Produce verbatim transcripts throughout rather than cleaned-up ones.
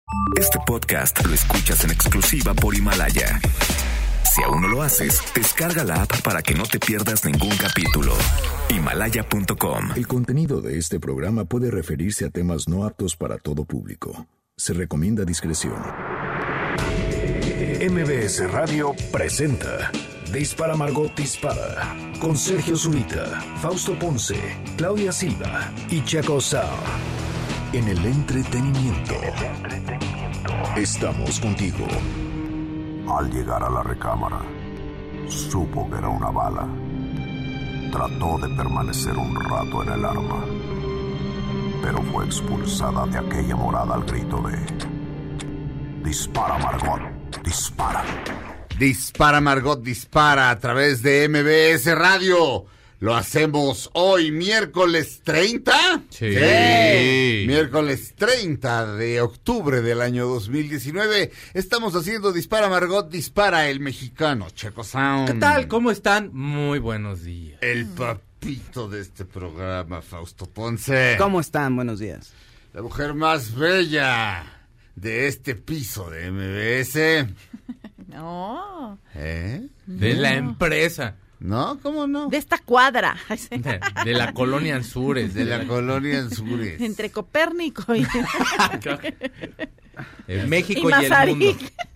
Este podcast lo escuchas en exclusiva por Himalaya. Si aún no lo haces, descarga la app para que no te pierdas ningún capítulo. Himalaya punto com. El contenido de este programa puede referirse a temas no aptos para todo público. Se recomienda discreción. M B S Radio presenta Dispara Margot Dispara con Sergio Zurita, Fausto Ponce, Claudia Silva y Chaco Sao. En el entretenimiento. Estamos contigo. Al llegar a la recámara, supo que era una bala. Trató de permanecer un rato en el arma, pero fue expulsada de aquella morada al grito de: ¡Dispara, Margot! ¡Dispara! Dispara, Margot, dispara a través de M B S Radio. Lo hacemos hoy, miércoles treinta. Sí. sí. Miércoles treinta de octubre del año dos mil diecinueve. Estamos haciendo Dispara, Margot, dispara, el mexicano Chaco Sound. ¿Qué tal? ¿Cómo están? Muy buenos días. El papito de este programa, Fausto Ponce. ¿Cómo están? Buenos días. La mujer más bella de este piso de M B S. No. ¿Eh? De no. la empresa. ¿No? ¿Cómo no? De esta cuadra. De, de la colonia Anzures. De la colonia Anzures. Entre Copérnico y... el México y, y el mundo.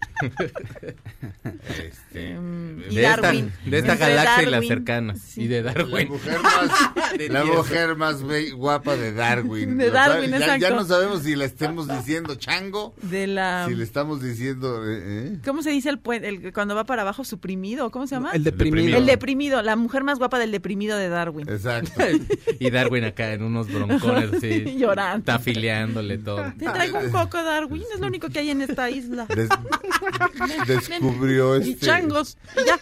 Este, um, y de Darwin. Esta, de esta Entre galaxia Darwin. y las cercanas. Sí. Y de Darwin. La mujer más, la mujer más be- guapa de Darwin. De Darwin, ya, exacto. ya no sabemos si la estemos diciendo chango, De la... si le estamos diciendo... Eh, eh. ¿Cómo se dice el, pue- el cuando va para abajo suprimido? ¿Cómo se llama? El deprimido. El deprimido. La mujer más guapa del deprimido de Darwin. Exacto. Y Darwin acá en unos broncones así. Llorando. Tafiliándole todo. Te traigo un coco, Darwin. Es lo único que hay en esta isla. Des- descubrió Y este... changos. Ya.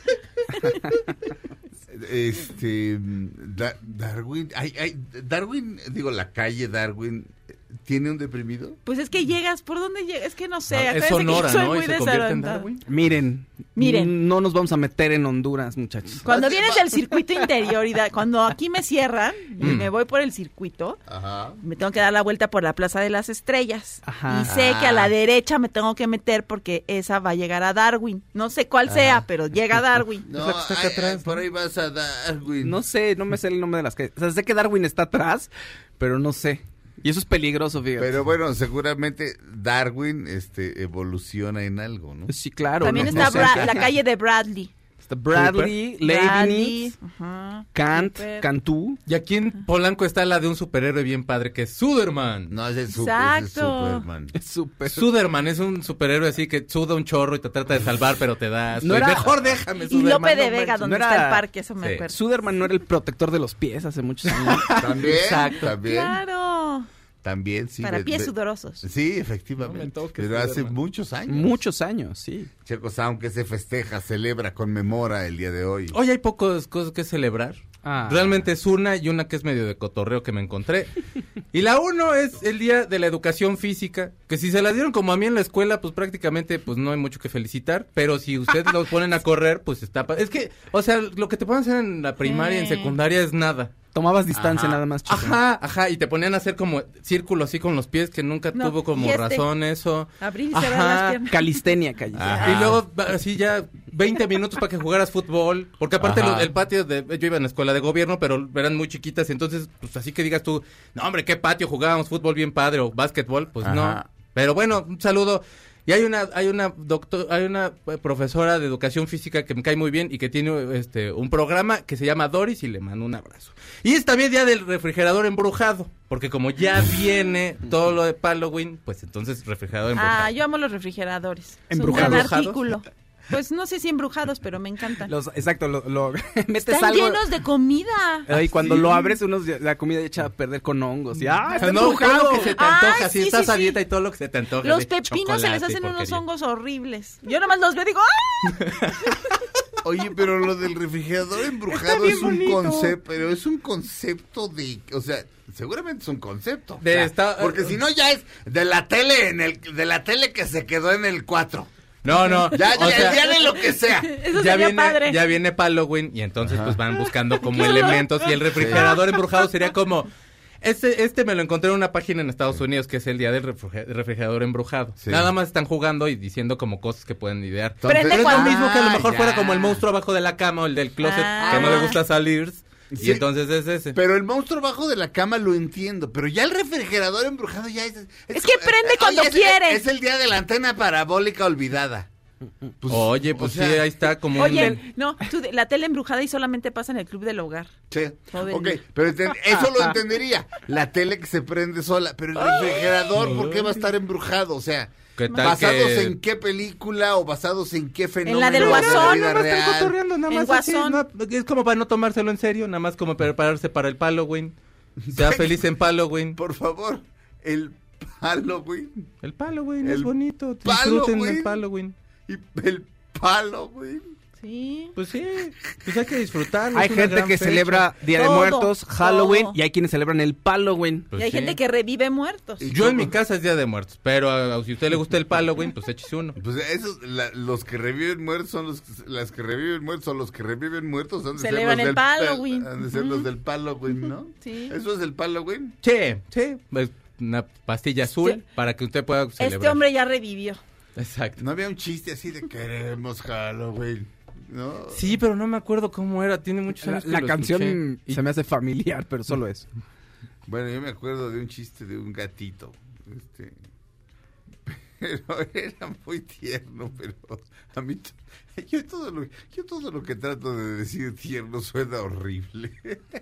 Este... Da- Darwin... Ay, ay, Darwin, digo, la calle Darwin... ¿Tiene un deprimido? Pues es que llegas, ¿por dónde llegas? Es que no sé. Ah, es acuérdense que Sonora, yo soy ¿no? muy Y se convierte en desorientada. Darwin. Miren, Miren. no nos vamos a meter en Honduras, muchachos. Cuando Vas- vienes va- del circuito interior y da- cuando aquí me cierran y Mm. me voy por el circuito, Ajá. me tengo que dar la vuelta por la Plaza de las Estrellas. Ajá. Y sé que a Ah. la derecha me tengo que meter porque esa va a llegar a Darwin. No sé cuál sea, pero llega a Darwin. No, la que está acá ay, atrás, ay, por ahí vas a Darwin. No sé, no me sé el nombre de las calles. O sea, sé que Darwin está atrás, pero no sé. Y eso es peligroso, fíjate. Pero bueno, seguramente Darwin este, evoluciona en algo, ¿no? Sí, claro. También no- está no sé. Bra- la calle de Bradley. Está Bradley, Leibniz, ajá, Kant, Cooper. Cantú. Y aquí en Polanco está la de un superhéroe bien padre que es Suderman. No, ese es, super, ese es Exacto. Superman. Es súper. Suderman es un superhéroe así que suda un chorro y te trata de salvar, pero te da asco. No Y era- Mejor déjame, Y Suderman. Lope de no Vega, manches. donde no está era- el parque, eso me Sí. acuerdo. Suderman no era el protector de los pies hace muchos años. También, Exacto. también, Claro. también, sí. Para ve- pies ve- sudorosos. Sí, No me efectivamente. toques, pero hace Superman. muchos años. Muchos años, sí. Checos, aunque se festeja, celebra, conmemora el día de hoy. Hoy hay pocas cosas que celebrar. Ah. Realmente es una y una que es medio de cotorreo que me encontré. Y la uno es el Día de la Educación Física, que si se la dieron como a mí en la escuela, pues prácticamente pues no hay mucho que felicitar, pero si ustedes los ponen a correr, pues está... pa- Es que, o sea, lo que te pueden hacer en la primaria y en Sí. secundaria es nada. Tomabas distancia Ajá. nada más, chico. Ajá, ajá, y te ponían a hacer como círculos así con los pies, que nunca No, tuvo como y este. razón eso. Abrir y cerrar Ajá. las piernas. Calistenia, calle. Ajá. Y luego así ya veinte minutos para que jugaras fútbol, porque aparte Ajá. lo- el patio de yo iba en la escuela de gobierno, pero eran muy chiquitas, y entonces pues así que digas tú, no hombre, qué patio, jugábamos fútbol bien padre o básquetbol, pues Ajá. no. Pero bueno, un saludo. Y hay una hay una doctor hay una eh, profesora de educación física que me cae muy bien y que tiene este un programa que se llama Doris y le mando un abrazo. Y es también día del refrigerador embrujado, porque como ya viene todo lo de Halloween, pues entonces refrigerador embrujado. Ah, yo amo los refrigeradores. ¿Embrujados? Es un gran ¿Embrujados? artículo. Pues no sé si embrujados, pero me encantan. Los, exacto, lo, lo metes Están algo. llenos de comida. eh, y cuando Sí. lo abres, unos, la comida echa a perder con hongos. Y, ¡ah, está No, todo embrujado! lo que se te antoja, Ay, si sí, estás sí, a sí. dieta y todo lo que se te antoja. Los de pepinos se les chocolate y hacen unos porquería. hongos horribles. Yo nomás los veo y digo, ¡ah! Oye, pero lo del refrigerador embrujado bien es un bonito. concepto, pero es un concepto de, o sea, seguramente es un concepto. De O sea, esta- porque si no ya es de la tele en el, de la tele que se quedó en el cuatro. No, no. Ya, o ya, sea, ya de lo que sea. Eso ya sería viene, padre. ya viene Halloween y entonces pues van buscando como Qué horror. elementos y el refrigerador embrujado sería como Este, este me lo encontré en una página en Estados Unidos que es el día del refriger- refrigerador embrujado. Sí. Nada más están jugando y diciendo como cosas que pueden idear. Prende Pero es lo cuando- mismo que a lo mejor Ah, fuera ya. como el monstruo abajo de la cama o el del closet Ah. que no le gusta salir. Sí. Y entonces es ese. Pero el monstruo bajo de la cama lo entiendo, pero ya el refrigerador embrujado ya es... Es que prende cuando es, quiere. Es el día de la antena parabólica olvidada. Pues, Oye, pues o sea, sí, ahí está como Oye, un... no, tú, la tele embrujada y solamente pasa en el club del hogar. Sí, Todo el ok, día. pero enten- eso lo entendería. La tele que se prende sola, pero el refrigerador, ¿por qué va a estar embrujado? O sea, ¿Qué tal ¿basados que- en qué película o basados en qué fenómeno la del de Guasón. la No, vida nada más están real? cotorreando, nada En más así, Guasón. no, es como para no tomárselo en serio, nada más como prepararse para el Halloween. Sea feliz en Halloween. Por favor, el Halloween El Halloween El es bonito, disfruten Halloween. el Halloween. y el Halloween. Sí. Pues sí, pues hay que disfrutarlo. Hay es una gente gran que fecha. celebra Día de Todo, Muertos, Halloween, todo. y hay quienes celebran el Halloween. Pues y hay sí. gente que revive muertos. Y- Yo en mi casa es Día de Muertos, pero a- si a usted le gusta el Halloween, pues échese uno. Pues esos, la- los que reviven muertos son los que, las que reviven muertos son los que reviven muertos. Han de ser Celebran los el del- Halloween. Han de ser los del Halloween, ¿no? Sí. Eso es el Halloween. Sí, sí, es una pastilla azul Sí. para que usted pueda celebrar. Este hombre ya revivió. Exacto. No había un chiste así de queremos Halloween, ¿no? Sí, pero no me acuerdo cómo era, tiene muchos La, años que la lo canción escuché. Y- se me hace familiar, pero solo eso. Bueno, yo me acuerdo de un chiste de un gatito, este, pero era muy tierno, pero a mí t- yo todo lo yo todo lo que trato de decir tierno suena horrible.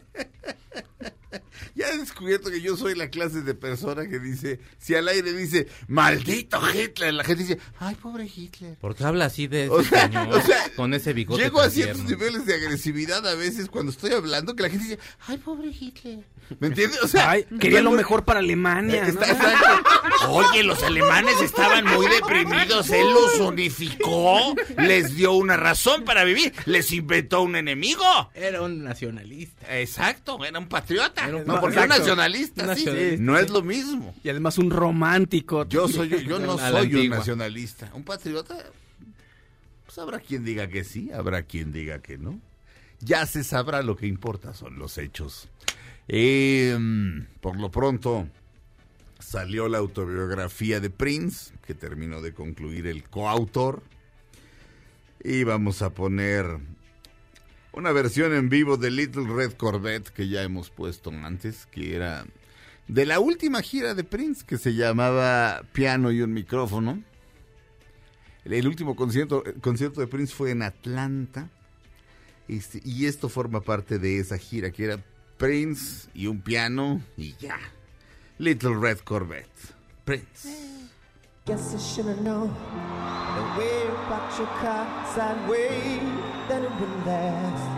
Ya he descubierto que yo soy la clase de persona que dice, si al aire dice, maldito Hitler, la gente dice, ay, pobre Hitler. ¿Por qué habla así de ese O sea, señor? o sea, con ese bigote Llego tan a ciertos tierno? niveles de agresividad a veces cuando estoy hablando que la gente dice, ay, pobre Hitler. ¿Me entiendes? O sea, Ay, quería lo muy- mejor para Alemania, ¿no? Está- exacto. Oye, los alemanes estaban muy deprimidos, él los unificó, les dio una razón para vivir, les inventó un enemigo. Era un nacionalista. Exacto, era un patriota. Era un no, porque exacto. un nacionalista, Un sí, nacionalista, no sí. es lo mismo. Y además un romántico. Yo soy, yo, yo no A la soy un antigua. nacionalista. Un patriota, pues habrá quien diga que sí, habrá quien diga que no. Ya se sabrá, lo que importa son los hechos. Eh, por lo pronto, salió la autobiografía de Prince, que terminó de concluir el coautor. Y vamos a poner una versión en vivo de Little Red Corvette, que ya hemos puesto antes, que era de la última gira de Prince, que se llamaba Piano y un micrófono. El último concierto, concierto de Prince fue en Atlanta. Este, y esto forma parte de esa gira, que era Prince y un piano y ya. Little Red Corvette. Prince. Guess I should've known the way you parked your car sideways, that it wouldn't last.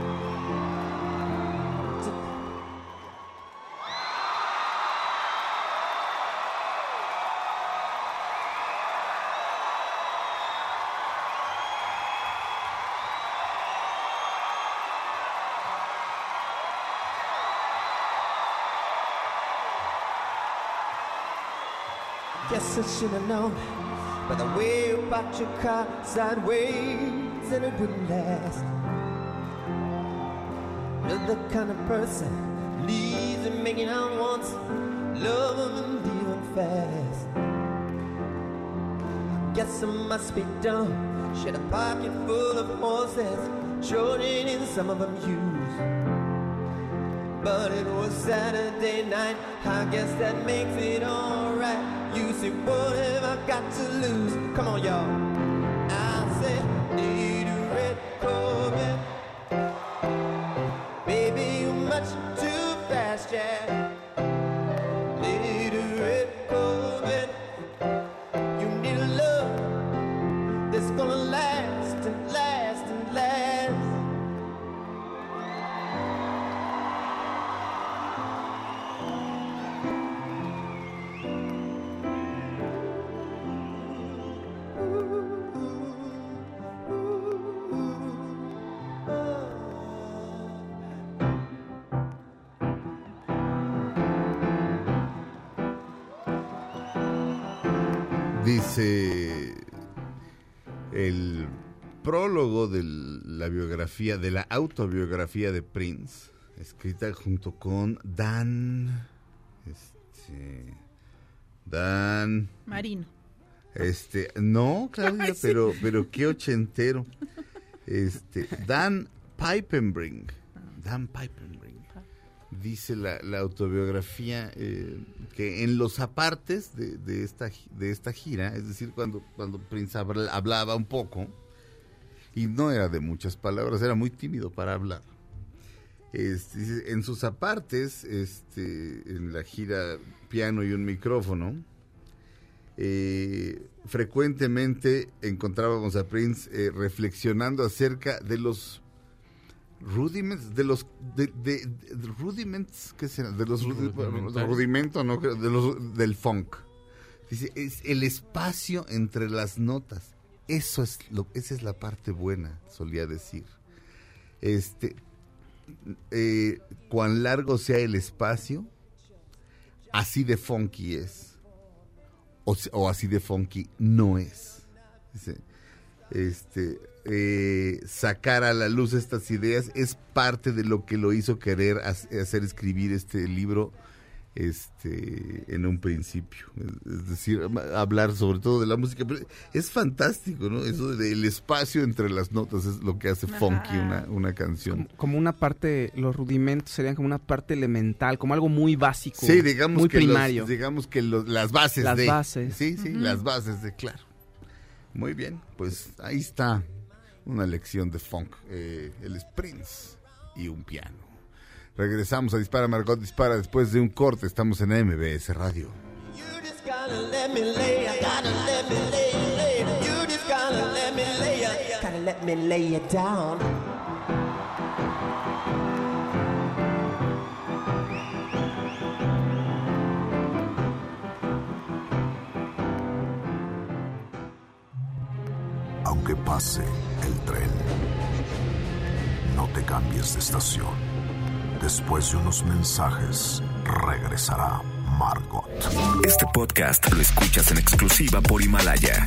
Guess I should've known by the way you parked your car sideways that it wouldn't last. You're the kind of person leaves and making out once, love 'em and leave 'em fast. Guess I must be dumb. Shed a pocket full of horses, trotting in some of them used. But it was Saturday night, I guess that makes it alright. You say, what have I got to lose? Come on, y'all. I said, need a red Corvette. Baby, you're much too fast, yeah. Need a red Corvette. You need a love that's gonna last and last and last. Dice el prólogo de la biografía, de la autobiografía de Prince, escrita junto con Dan Este, Dan... Marino. Este, no, Claudia, Ay, sí. pero, pero qué ochentero. Este, Dan Pippenbrink. Dan Pippenbrink. Dice la, la autobiografía eh, que en los apartes de, de esta de esta gira, es decir, cuando, cuando Prince habla- hablaba un poco, y no era de muchas palabras, era muy tímido para hablar. Este, dice, en sus apartes, este, en la gira Piano y un micrófono, Eh, frecuentemente encontrábamos a Prince eh, reflexionando acerca de los rudiments, de los de, de, de rudiments, ¿qué será? De los rudi- rudimentos, no, de los del funk. Dice, es el espacio entre las notas. Eso es lo, esa es la parte buena, solía decir. Este, eh, cuán largo sea el espacio, así de funky es. O, o así de funky no es. Dice, este, eh, sacar a la luz estas ideas es parte de lo que lo hizo querer hacer escribir este libro este, en un principio. Es, es decir, hablar sobre todo de la música. Pero es fantástico, ¿no? Eso del espacio entre las notas es lo que hace funky una, una canción. Como, como una parte, los rudimentos serían como una parte elemental, como algo muy básico. Sí, digamos muy que primario. Los, digamos que los, las bases Las de... bases. Sí, sí, Uh-huh. las bases de, claro. Muy bien, pues ahí está una lección de funk. Eh, el Prince y un piano. Regresamos a Dispara, Margot Dispara después de un corte. Estamos en M B S Radio. You just gotta let me lay, I gotta let me lay, lay. You just gotta let me lay, I gotta let me lay it down. Aunque pase el tren, no te cambies de estación. Después de unos mensajes, regresará Margot. Este podcast lo escuchas en exclusiva por Himalaya.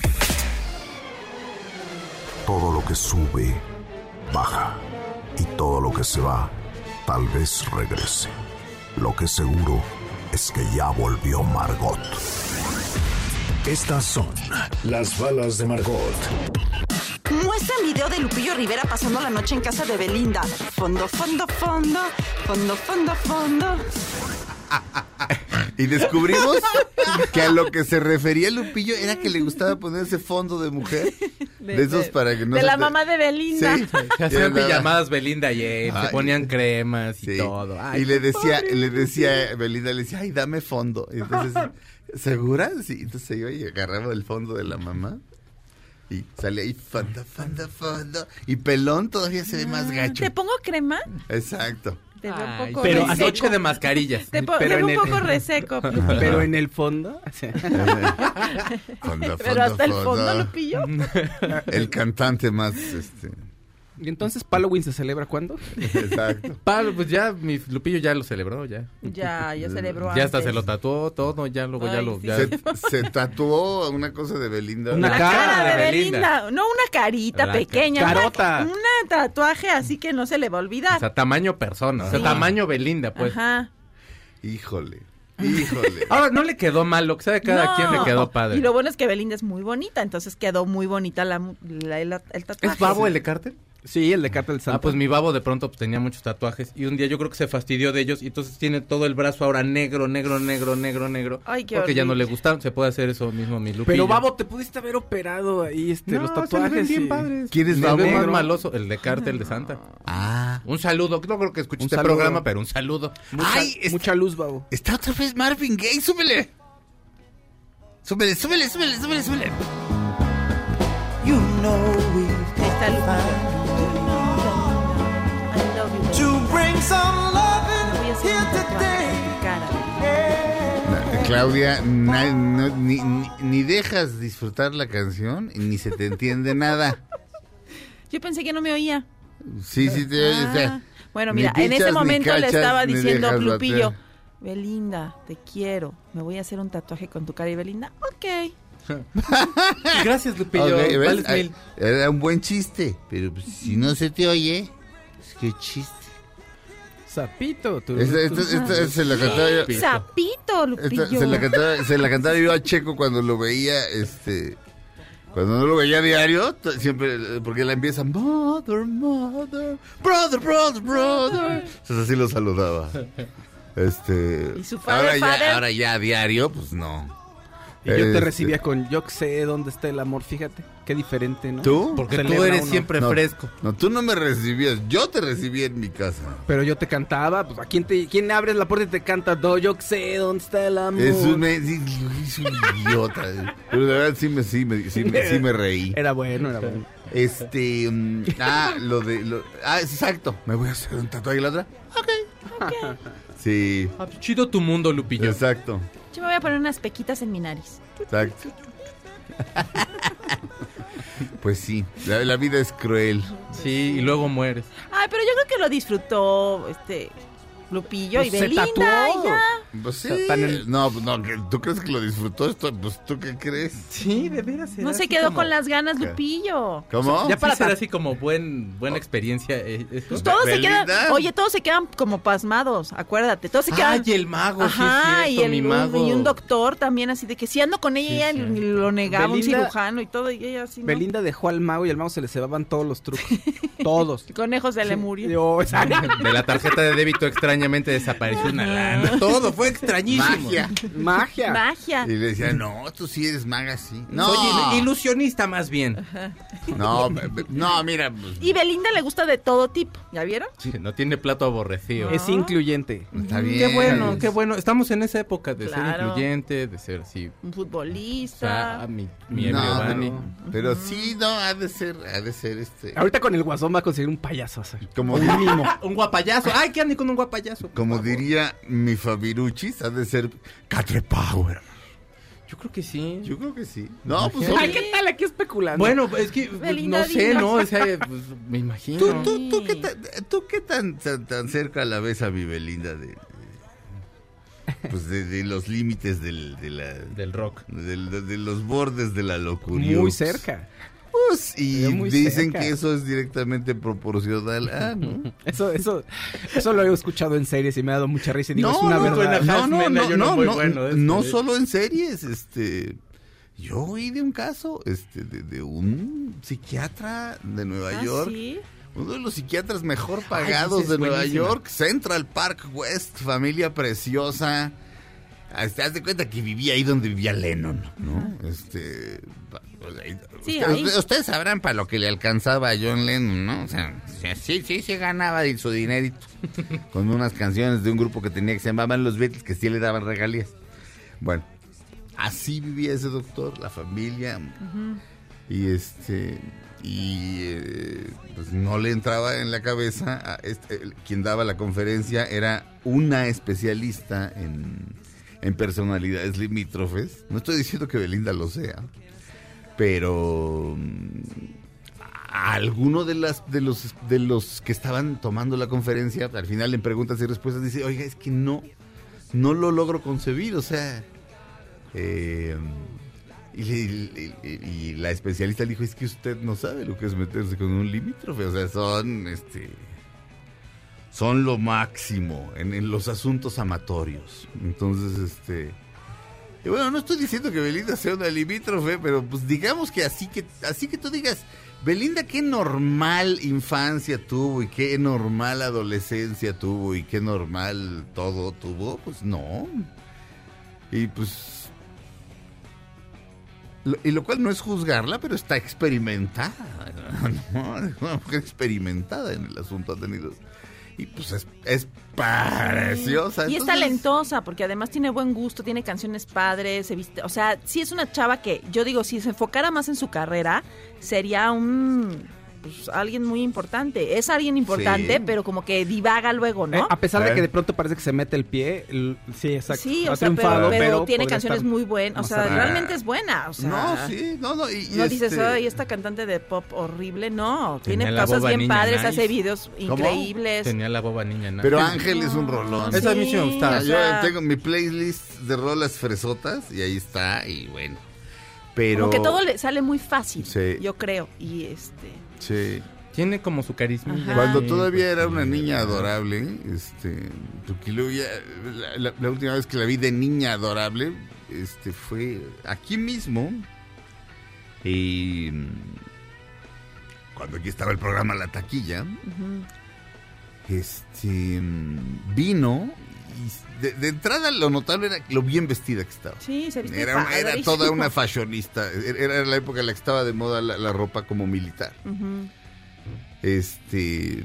Todo lo que sube, baja. Y todo lo que se va, tal vez regrese. Lo que seguro es que ya volvió Margot. Estas son las balas de Margot. Muestran video de Lupillo Rivera pasando la noche en casa de Belinda. Fondo, fondo, fondo, fondo, fondo, fondo. Y descubrimos que a lo que se refería Lupillo era que le gustaba ponerse fondo de mujer. De, de esos para que no De se la te- mamá de Belinda. Sí. Se hacían Y la- pijamadas Belinda y él, se Ay. ponían cremas y Sí. todo. Ay, y le decía, le decía, Belinda le decía, ay, dame fondo. Y entonces, ¿segura? Sí, entonces yo y agarraba el fondo de la mamá. Y sale ahí, fondo, fondo, fondo. Y pelón todavía se ve más gacho. ¿Te pongo crema? Exacto. Te veo Ay, un poco pero reseco. noche de mascarillas. Te, po- Pero te veo en un el- poco reseco. Pero en el fondo... Fondo, Pero hasta el fondo, fondo. Lupillo. El cantante más, este... ¿Y entonces Halloween se celebra cuándo? Exacto. Pablo, pues ya, mi Lupillo ya lo celebró, ya. Ya, ya celebró Ya hasta antes. se lo tatuó todo, ya luego ya Ay, lo... sí. ya- Se, se tatuó una cosa de Belinda. Una La cara cara, de de Belinda. Belinda. No una carita La pequeña. ca- una- carota. Un tatuaje así que no se le va a olvidar. O sea, tamaño persona, o sea, Sí. tamaño Belinda, pues. Ajá. Híjole, híjole. Ahora, no le quedó mal, lo que sea de cada No. quien le quedó padre. Y lo bueno es que Belinda es muy bonita, entonces quedó muy bonita la, la- el, el tatuaje. ¿Es babo el de Carter? Sí, el de Cartel Santa. Ah, pues mi babo de pronto pues, tenía muchos tatuajes y un día yo creo que se fastidió de ellos y entonces tiene todo el brazo ahora negro, negro, negro, negro, negro. Ay, qué porque ya no horrible. le gusta, se puede hacer eso mismo mi Lupillo. Pero Babo, te pudiste haber operado ahí este, No, los se le ven tatuajes. bien y- padres. ¿Quién es Me Babo? ve más Negro. maloso, el de Cartel de Santa. Ah. Un saludo, no creo que escuche Un este saludo. programa, pero un saludo. Mucha, Ay, está- mucha luz, Babo. Está otra vez Marvin Gaye, súbele. Súbele, súbele, súbele, súbele, súbele. You know we've Ahí está Lupillo. I love you, to bring some Voy a loving hacer here un tatuaje today. en tu cara. Na- Claudia, na- no- ni, ni- ni dejas disfrutar la canción ni se te entiende nada. Yo pensé que no me oía. Sí, sí, te oyes. o sea, Ah. Bueno, ni mira, en pichas, ese ni momento le cachas, estaba ni diciendo dejas Lupillo, bater. Belinda, te quiero, me voy a hacer un tatuaje con tu cara. Y Belinda, ok. Gracias, Lupillo. Ok, ¿ves? Vales Ay, mil. Era un buen chiste, pero pues, si no se te oye, es que chiste. Zapito. Tú, Esta, esta, esta se la cantaba yo. Sapito, Lupillo. Esta, se la cantaba, se la cantaba yo a Checo cuando lo veía, este, cuando no lo veía diario, t- siempre, porque la empieza, mother, mother, brother, brother, brother. Entonces así lo saludaba. Este, ¿Y su father, ahora father? ya, ahora ya a diario, pues no. Y yo te Este, recibía con, yo sé dónde está el amor, fíjate. Qué diferente, ¿no? ¿Tú? Porque Celebra tú eres uno. siempre No, fresco. No, tú no me recibías, yo te recibí en mi casa. Pero yo te cantaba, pues, ¿a quién, te, quién abres la puerta y te canta? Do, yo sé dónde está el amor. Es un, es un idiota. Pero de verdad sí me, sí me, sí me, sí me reí. Era bueno, era bueno. Este, mm, ah, lo de, lo, ah, exacto. Me voy a hacer un tatuaje y la otra. Ok. Sí, Ah, chido tu mundo, Lupillo. exacto, Yo me voy a poner unas pequitas en mi nariz. exacto. Pues sí, la, la vida es cruel. Sí, y luego mueres. Ay, pero yo creo que lo disfrutó este Lupillo Pues y se Belinda. tatuó. y ya. Pues sí. Tan en- No, pues no, que- ¿tú crees que lo disfrutó esto? Pues ¿tú qué crees? Sí, de veras. No se quedó con las ganas, Lupillo. ¿Cómo? Ya para ser así como buen buena experiencia. eh, esto. Pues todos se Belinda. quedan, oye, todos se quedan como pasmados, acuérdate, todos se quedan. Ay, el mago, Ajá, sí es y, cierto, el, mi mago. y un doctor también así de que si ando con ella, Sí, ella sí. lo negaba, un Belinda- cirujano y todo, y ella así, ¿no? Belinda dejó al mago y al mago se le cebaban todos los trucos. Todos. El conejo se le murió. Yo, exacto. De la tarjeta de débito extrañamente desapareció una lana. Todo fue extrañísimo. Magia. Magia. Magia. Y le decía, no, tú sí eres maga, sí. No, Soy il- ilusionista más bien. no, be- be- no, mira, pues, Y Belinda le gusta de todo tipo, ¿ya vieron? Sí, no tiene plato aborrecido. Es incluyente. está Mm, bien. Qué bueno, qué bueno. Estamos en esa época de ser Claro. incluyente, de ser así. Un O futbolista. sea, mi, mi No, ebrio Bani. pero, pero sí, no, ha de ser, ha de ser este. Ahorita con el guasón va a conseguir un payaso. O sea, Como, un mimo. Un guapayazo. Ay, que ande con un guapayazo. como diría mi Fabiruchis, ha de ser Catre Power. Yo creo que sí. Yo creo que sí. No, pues Ay, oye, ¿qué tal aquí especulando? Bueno, es que pues, Belinda, no sé, dinos. ¿no? O sea, pues, me imagino. ¿tú, tú, tú qué, tan, tú qué tan, tan, tan cerca la ves a mi Belinda de, pues de, de los límites del, de la, Del rock. del- de, de los bordes de la locura? muy cerca. Pues, y Pero muy dicen cerca. que eso es directamente proporcional a, ¿no? Eso, eso, eso lo he escuchado en series y me ha dado mucha risa y digo, No, es una no, verdad. suena- No, no, Hasmena, no, yo no no, muy no, bueno de no esto, ¿eh? solo en series, este, yo oí de un caso, este, de, de un psiquiatra de Nueva Ah, York, ¿sí? uno de los psiquiatras mejor pagados esa es de Nueva buenísima. York, Central Park West, familia preciosa. Hasta haz de cuenta que vivía ahí donde vivía Lennon, ¿no? Este, pa- pues ahí- Sí, usted- ahí. usted- ustedes sabrán para lo que le alcanzaba a John Lennon, ¿no? O sea, sí, sí, sí ganaba de su dinerito con unas canciones de un grupo que tenía que se llamaban Los Beatles, que sí le daban regalías. Bueno, así vivía ese doctor, la familia, y este, y eh, pues no le entraba en la cabeza, a este, el- quien daba la conferencia era una especialista en en personalidades limítrofes. No estoy diciendo que Belinda lo sea, pero mm, a alguno de las de los de los que estaban tomando la conferencia, al final en preguntas y respuestas dice, oiga, es que no no lo logro concebir, o sea, eh, y, y- y- y la especialista le dijo, es que usted no sabe lo que es meterse con un limítrofe, o sea, son este son lo máximo en, en los asuntos amatorios. Entonces, este... Y bueno, no estoy diciendo que Belinda sea una limítrofe, pero pues digamos que así que así que tú digas, Belinda, qué normal infancia tuvo y qué normal adolescencia tuvo y qué normal todo tuvo, pues no. Y pues... Lo, y lo cual no es juzgarla, pero está experimentada, ¿no? Es una mujer experimentada en el asunto, ha tenido... Y pues es, es preciosa. Y es entonces- talentosa, porque además tiene buen gusto, tiene canciones padres, se viste, o sea, sí es una chava que, yo digo, si se enfocara más en su carrera, sería un, pues, alguien muy importante. Es alguien importante, Sí. pero como que divaga luego, Eh, ¿no? a pesar A de ver. que de pronto parece que se mete el pie, el- sí, exacto. Sí, ha o sea, pero, triunfado, pero tiene podría canciones estar muy buenas, o más sea, arriba. realmente es buena, o sea. No, sí, no, no. Y, y No dices, este- ay, esta cantante de pop horrible, no, tiene Tenía la cosas boba bien niña padres, nice. hace videos increíbles. Tenía la boba niña, ¿no? Pero Ángel es un rolón. Esa a mí sí me gustaba. o Yo sea, tengo mi playlist de rolas fresotas y ahí está, y bueno. Pero... Como que todo le sale muy fácil, Sí. yo creo, y este... Sí. Tiene como su carisma. Ajá. Cuando Sí, todavía pues, era sí, una niña ¿verdad? adorable, este, porque luego ya, la, la- la última vez que la vi de niña adorable, este, fue aquí mismo, y cuando aquí estaba el programa La Taquilla, Ujú. este, vino, y de, de entrada lo notable era lo bien vestida que estaba. Sí, se viste Era, una- era padrísimo. toda una fashionista, era, era la época en la que estaba de moda la, la ropa como militar. Ujú. Este.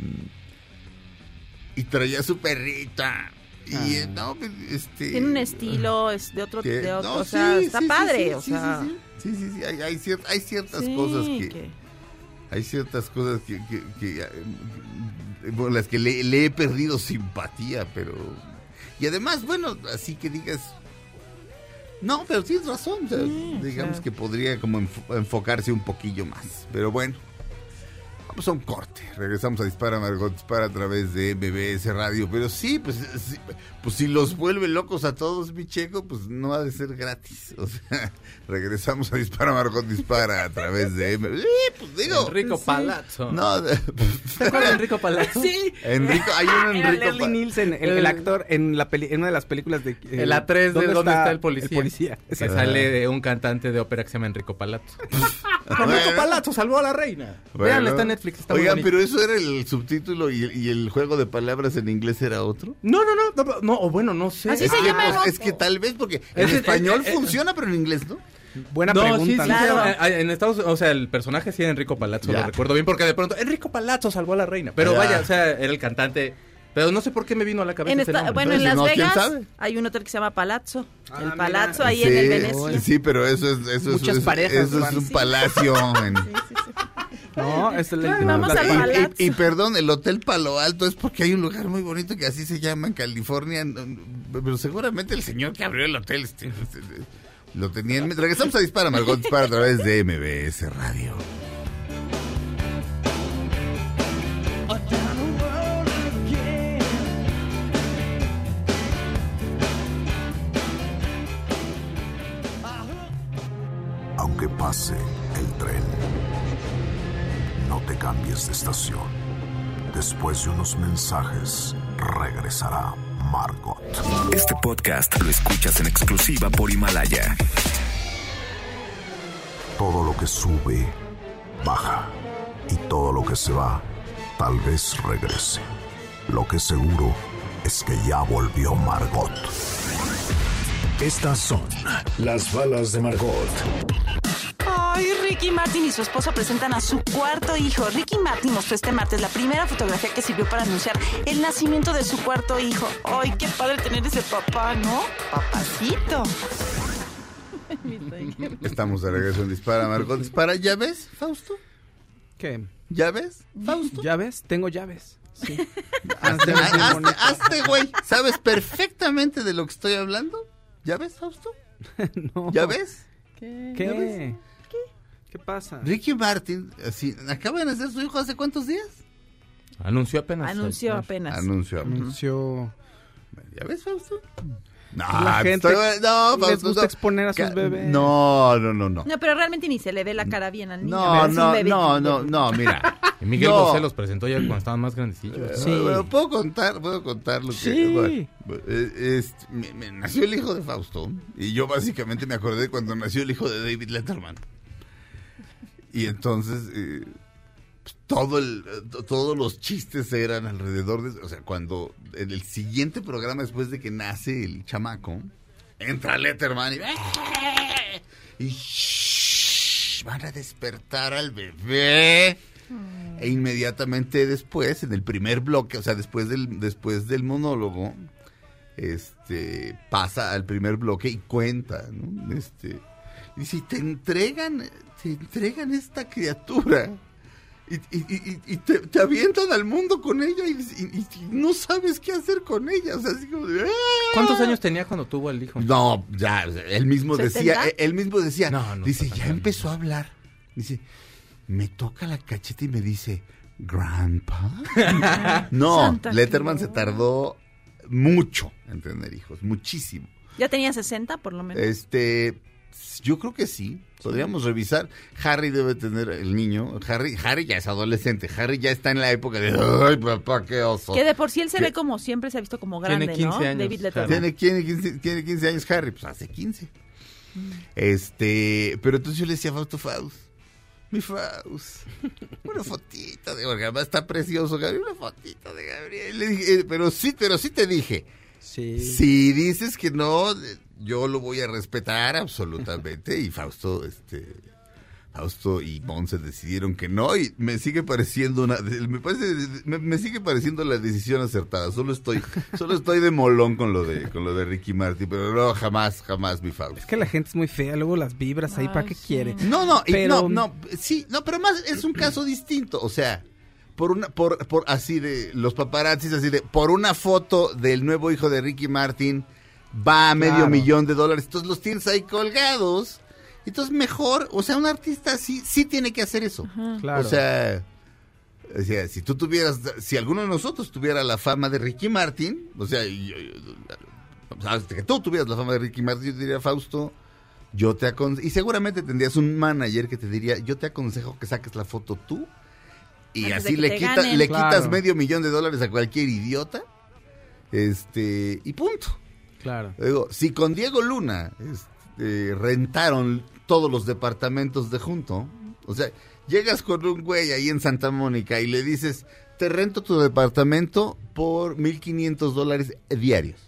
Y traía su perrita. Y Ah. eh, no, pues, este. Tiene un estilo, es de otro, que- de otro, no, o sea, sí, está sí, sí, padre, sí, o sí, sea. Sí, sí, sí, sí, Hay, hay, cier- hay ciertas sí, cosas que, que- Hay ciertas cosas que. que, que, eh, por las que le, le he perdido simpatía, pero. Y además, bueno, así que digas. No, pero tienes razón. O sea, Sí, o digamos sea. que podría como enfo- enfocarse un poquillo más. Pero bueno. Vamos a un corte. Regresamos a Dispara, Margot Dispara a través de M B S Radio. Pero sí, pues, sí, pues si los vuelve locos a todos, mi Checo, pues no ha de ser gratis. O sea, regresamos a Dispara, Margot Dispara a través de M B S. Sí, pues digo. Enrico Palazzo. No, de- ¿Te acuerdas de Enrico Palazzo? Sí. Enrico, hay un Era Enrico. Leslie Pa- Nielsen, el, el actor en, la peli- en una de las películas de... eh, El A tres de ¿Dónde está el policía? El policía. Que Exacto. sale de un cantante de ópera que se llama Enrico Palazzo. Bueno. Enrico Palazzo salvó a la reina. Bueno. Veanla, está en Netflix, está muy Oigan, bonito. pero eso era el subtítulo y, el- y el juego de palabras en inglés era otro. No, no, no, no, no, o bueno, no sé. Así es, se que, llama. pues, es que tal vez porque en Es- es- español es- funciona, pero en inglés no. Buena no, pregunta. sí, sí, ¿no? Claro. sí, en- en Estados Unidos, o sea, el personaje sí era Enrico Palazzo, Ya. lo recuerdo bien, porque de pronto, Enrico Palazzo salvó a la reina. Pero Ya. vaya, o sea, era el cantante, pero no sé por qué me vino a la cabeza En ese esta- nombre. bueno, en Entonces, Las no, ¿quién Vegas sabe? hay un hotel que se llama Palazzo. Ah, el mira. Palazzo ahí sí, en el Venecia. sí, pero eso es, eso Muchas es, parejas eso van. es un Sí. palacio. en- No, es el... Claro, vamos las- al Y- Palazzo. y, y perdón, el Hotel Palo Alto es porque hay un lugar muy bonito que así se llama en California, no, no, pero seguramente el señor que abrió el hotel este, este, lo tenía en mente. Regresamos a Dispara, Margot Dispara a través de M B S Radio. Aunque pase el tren, no te cambies de estación. Después de unos mensajes, regresará Margot. Este podcast lo escuchas en exclusiva por Himalaya. Todo lo que sube, baja. Y todo lo que se va, tal vez regrese. Lo que seguro es que ya volvió Margot. Estas son las balas de Margot. Ay, Ricky Martin y su esposo presentan a su cuarto hijo. Ricky Martin mostró este martes la primera fotografía que sirvió para anunciar el nacimiento de su cuarto hijo. Ay, qué padre tener ese papá, ¿no? Papacito. Estamos de regreso en Dispara, Margot Dispara. ¿Ya ves, Fausto? ¿Qué? ¿Ya ves, Fausto? ¿Llaves? Tengo llaves. Sí. Hazte, Ah, bien hazte, bonito. hazte, güey. ¿Sabes perfectamente de lo que estoy hablando? ¿Ya ves, Fausto? No. ¿Ya ves? ¿Qué? ¿Ya ves? ¿Qué? ¿Qué pasa? Ricky Martin, así, acaba de nacer su hijo hace cuántos días. Anunció apenas. Anunció ayer. apenas. Anunció. Anunció... ¿Ya ves, Fausto? No, La gente estoy- no, les Fausto, gusta no. exponer a sus Ca- bebés. No, no, no, no. No, pero realmente ni se le ve la cara bien al niño. No, Sin no, bebé. no, no, no, mira. Y Miguel No. Bosé los presentó ya cuando estaban más grandecillos. Sí. Bueno, puedo contar, puedo contar lo que... Sí. bueno, eh, es- me, me nació el hijo de Fausto y yo básicamente me acordé cuando nació el hijo de David Letterman. Y entonces eh, pues, todo el, eh, todos los chistes eran alrededor de... O sea, cuando en el siguiente programa, después de que nace el chamaco, entra Letterman y... y shh, van a despertar al bebé. E inmediatamente después, en el primer bloque, o sea, después del, después del monólogo, este, pasa al primer bloque y cuenta, ¿no? Este, y si te entregan, te entregan esta criatura y, y, y, y te, te avientan al mundo con ella y, y- y no sabes qué hacer con ella, o sea, así como de, ¡ah! ¿Cuántos años tenía cuando tuvo al hijo? No, ya, o sea, él mismo decía, ¿setenta? él, él mismo decía, No, no dice, está tan ya grande. empezó a hablar, dice, me toca la cacheta y me dice, Grandpa. No, Santa Letterman Claus. se tardó mucho en tener hijos, muchísimo. Ya tenía sesenta por lo menos. Este, Yo creo que sí. Podríamos revisar. Harry debe tener el niño. Harry Harry ya es adolescente. Harry ya está en la época de ay, papá, qué oso. Que de por sí él se ¿Qué? ve como siempre se ha visto como grande, Tiene quince ¿no? años, David Letterman. ¿Tiene, tiene, quince, tiene quince años Harry, pues hace quince. Mm. Este, pero entonces yo le decía a Fausto, Faust, mi Faust, una fotito de Gabriel, además está precioso, Gabriel, una fotito de Gabriel. Le dije, eh, pero sí, pero sí te dije, Sí. si dices que no, yo lo voy a respetar absolutamente. Y Fausto, este, Fausto y Monse decidieron que no, y me sigue pareciendo una, me parece, me, me sigue pareciendo la decisión acertada. Solo estoy, solo estoy de molón con lo de, con lo de Ricky Martin, pero no, jamás, jamás mi Fausto. Es que la gente es muy fea, luego las vibras ahí, Ay, ¿para qué sí. quiere? No, no, y Pero- no, no, sí, no, pero más es un caso distinto, o sea, por una, por, por así de, los paparazzis así de, por una foto del nuevo hijo de Ricky Martin, va a medio Claro. millón de dólares, entonces los tienes ahí colgados, entonces mejor, o sea, un artista sí, sí tiene que hacer eso, Claro. o sea, o sea, si tú tuvieras, si alguno de nosotros tuviera la fama de Ricky Martin, o sea, y- y- o sea, que tú tuvieras la fama de Ricky Martin, yo te diría, Fausto, yo te aconsejo, y seguramente tendrías un manager que te diría, yo te aconsejo que saques la foto tú, y Antes de así que le, te quita, ganen. le Claro. quitas medio millón de dólares a cualquier idiota, este, y punto. Claro. Digo, si con Diego Luna este, rentaron todos los departamentos de junto, o sea, llegas con un güey ahí en Santa Mónica y le dices, te rento tu departamento por mil quinientos dólares diarios.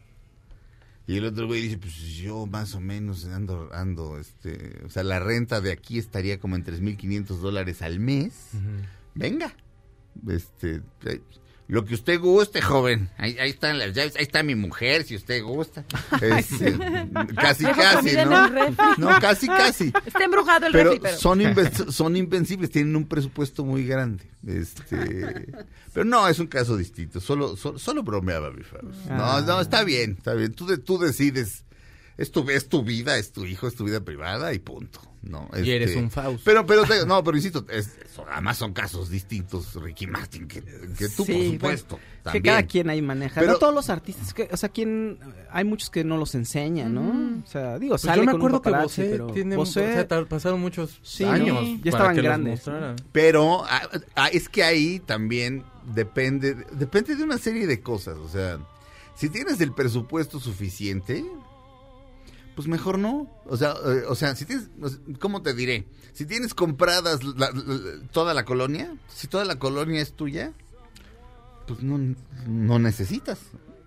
Y el otro güey dice, pues yo más o menos ando, ando, este, o sea, la renta de aquí estaría como en tres mil quinientos dólares al mes. Venga, este, eh, lo que usted guste, joven. Ahí, ahí están las llaves, ahí está mi mujer, si usted gusta. Este, casi, Dejo casi, comida en ¿no? el refri. No, casi, casi. Está embrujado el Pero, refri, pero... son inven- son invencibles, tienen un presupuesto muy grande. Este, pero no, es un caso distinto. Solo, solo, solo bromeaba mi Faust. No, Ah. no, está bien, está bien. Tú, de, tú decides. Es tu, es tu vida, es tu hijo, es tu vida privada y punto. No, Y eres este, un Faust. Pero, pero, te- no, pero insisto, es, son- además son casos distintos, Ricky Martin, que, que tú, Sí, por bueno, supuesto. Es que también. cada quien ahí maneja. Pero- no todos los artistas, que, o sea, quien, hay muchos que no los enseñan, ¿no? O sea, digo, Pues sale yo me con acuerdo un que paparazzi, Bosé pero tiene, Bosé- o sea, tar- pasaron muchos Sí, años. ya para estaban que los grandes, mostrara. Pero ah, ah, es que ahí también depende, depende de una serie de cosas. O sea, si tienes el presupuesto suficiente, pues mejor no. O sea, eh, o sea, si tienes, o sea, ¿cómo te diré? Si tienes compradas la- la- toda la colonia, si toda la colonia es tuya, pues no, no necesitas.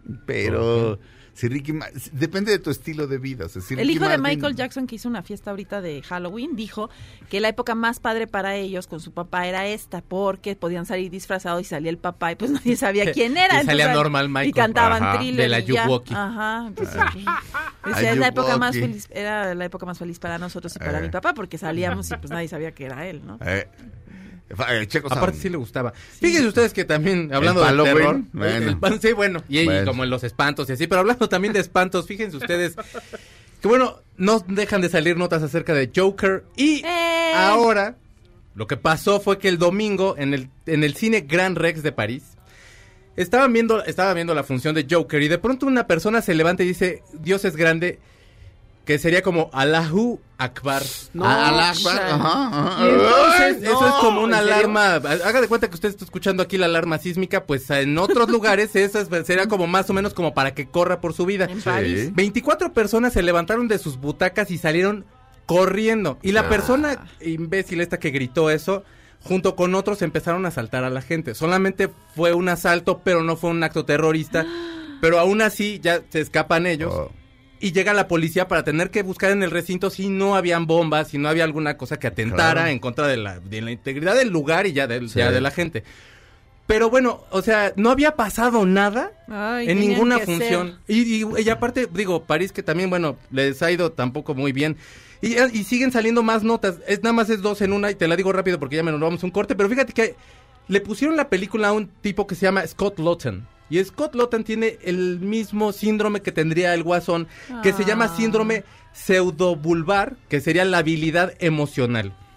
Pero si Ricky, Ma- depende de tu estilo de vida. O sea, si El Ricky hijo de Martin- Michael Jackson, que hizo una fiesta ahorita de Halloween, dijo que la época más padre para ellos con su papá era esta, porque podían salir disfrazados y salía el papá y pues nadie sabía quién era. Y salía entonces, Normal Michael. Y cantaban Ajá. Thriller. De la y ya. Yuwoki. Ajá. Entonces, pues, Ah, decía, es la época más Yuwoki. feliz, era la época más feliz para nosotros y para Eh. mi papá, porque salíamos y pues nadie sabía que era él, ¿no? Eh, fa- eh, Checo Aparte Sound. sí le gustaba. Fíjense ustedes que también, hablando El de terror, Halloween, bueno. el pan- sí, bueno, y, y Bueno. como en los espantos y así, pero hablando también de espantos, fíjense ustedes que bueno, no dejan de salir notas acerca de Joker y Eh. ahora lo que pasó fue que el domingo en el en el cine Grand Rex de París estaban viendo estaba viendo la función de Joker y de pronto una persona se levanta y dice, "Dios es grande", que sería como Allahu Akbar. No, Ah, al Akbar, Shan. ajá, ajá. Y entonces, Ay, eso no, es como una ¿en serio? alarma. Haga de cuenta que usted está escuchando aquí la alarma sísmica, pues en otros lugares eso es- sería como más o menos como para que corra por su vida. En Sí. París. veinticuatro personas se levantaron de sus butacas y salieron corriendo. Y la Ah. persona imbécil esta que gritó eso, junto con otros empezaron a asaltar a la gente. Solamente fue un asalto, pero no fue un acto terrorista. Pero aún así ya se escapan ellos. Oh. Y llega la policía para tener que buscar en el recinto si no habían bombas, si no había alguna cosa que atentara Claro. en contra de la, de la integridad del lugar y ya, del, Sí. ya de la gente. Pero bueno, o sea, no había pasado nada Ay, en tenían ninguna que función. Y, y, y aparte, digo, París que también, bueno, les ha ido tampoco muy bien. Y, y siguen saliendo más notas. Es nada más es dos en una y te la digo rápido porque ya me nos vamos a un corte. Pero fíjate que le pusieron la película a un tipo que se llama Scott Lawton. Y Scott Lawton tiene el mismo síndrome que tendría el Guasón, que se llama Ah. síndrome pseudobulbar, que sería la habilidad emocional.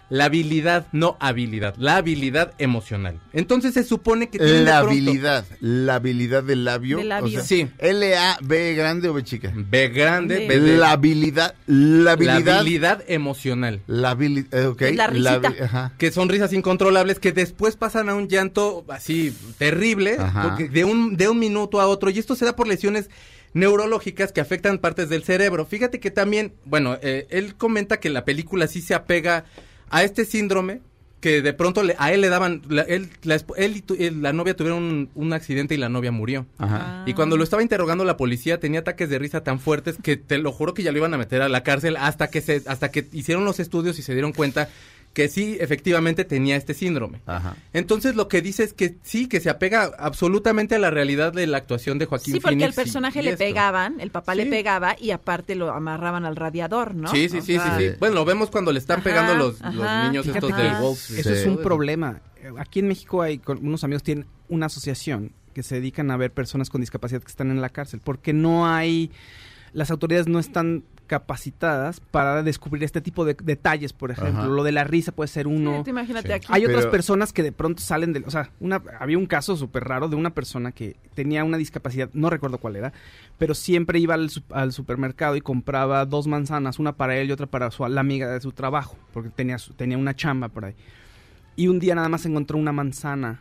la habilidad, no habilidad, la habilidad emocional. Entonces se supone que tienen La de pronto- habilidad, la habilidad del labio. Del labio. O sea, Sí. L A B grande o B chica. B grande, Sí. B de- La habilidad, la habilidad. la habilidad emocional. La habilidad, eh, ok. La risita. habi- ajá. Que son risas incontrolables que después pasan a un llanto así terrible, Ajá. porque de un de un minuto a otro, y esto se da por lesiones neurológicas que afectan partes del cerebro. Fíjate que también, bueno, eh, él comenta que la película sí se apega a este síndrome que de pronto le- a él le daban, la, él, la, esp- él y tu- él- la novia tuvieron un, un accidente y la novia murió. Ajá. Y cuando lo estaba interrogando la policía tenía ataques de risa tan fuertes que te lo juro que ya lo iban a meter a la cárcel hasta que se hasta que hicieron los estudios y se dieron cuenta que sí efectivamente tenía este síndrome. Ajá. Entonces lo que dice es que sí, que se apega absolutamente a la realidad de la actuación de Joaquín Sí, porque Phoenix al y- personaje y le esto. pegaban, el papá le Sí. pegaba y aparte lo amarraban al radiador, ¿no? Sí, sí, O sí, sí, sea, sí. Bueno, lo vemos cuando le están Ajá, pegando los, los ajá. niños Fíjate estos que del Wall Street. Eso es Sí. un problema. Aquí en México hay con unos amigos tienen una asociación que se dedican a ver personas con discapacidad que están en la cárcel, porque no hay, las autoridades no están capacitadas para descubrir este tipo de detalles, por ejemplo, Ajá. lo de la risa puede ser uno. Sí, tú imagínate Sí. aquí. Hay otras Pero- personas que de pronto salen del, o sea, una, había un caso súper raro de una persona que tenía una discapacidad, no recuerdo cuál era, pero siempre iba al, su- al supermercado y compraba dos manzanas, una para él y otra para su, la amiga de su trabajo, porque tenía, su- tenía una chamba por ahí. Y un día nada más encontró una manzana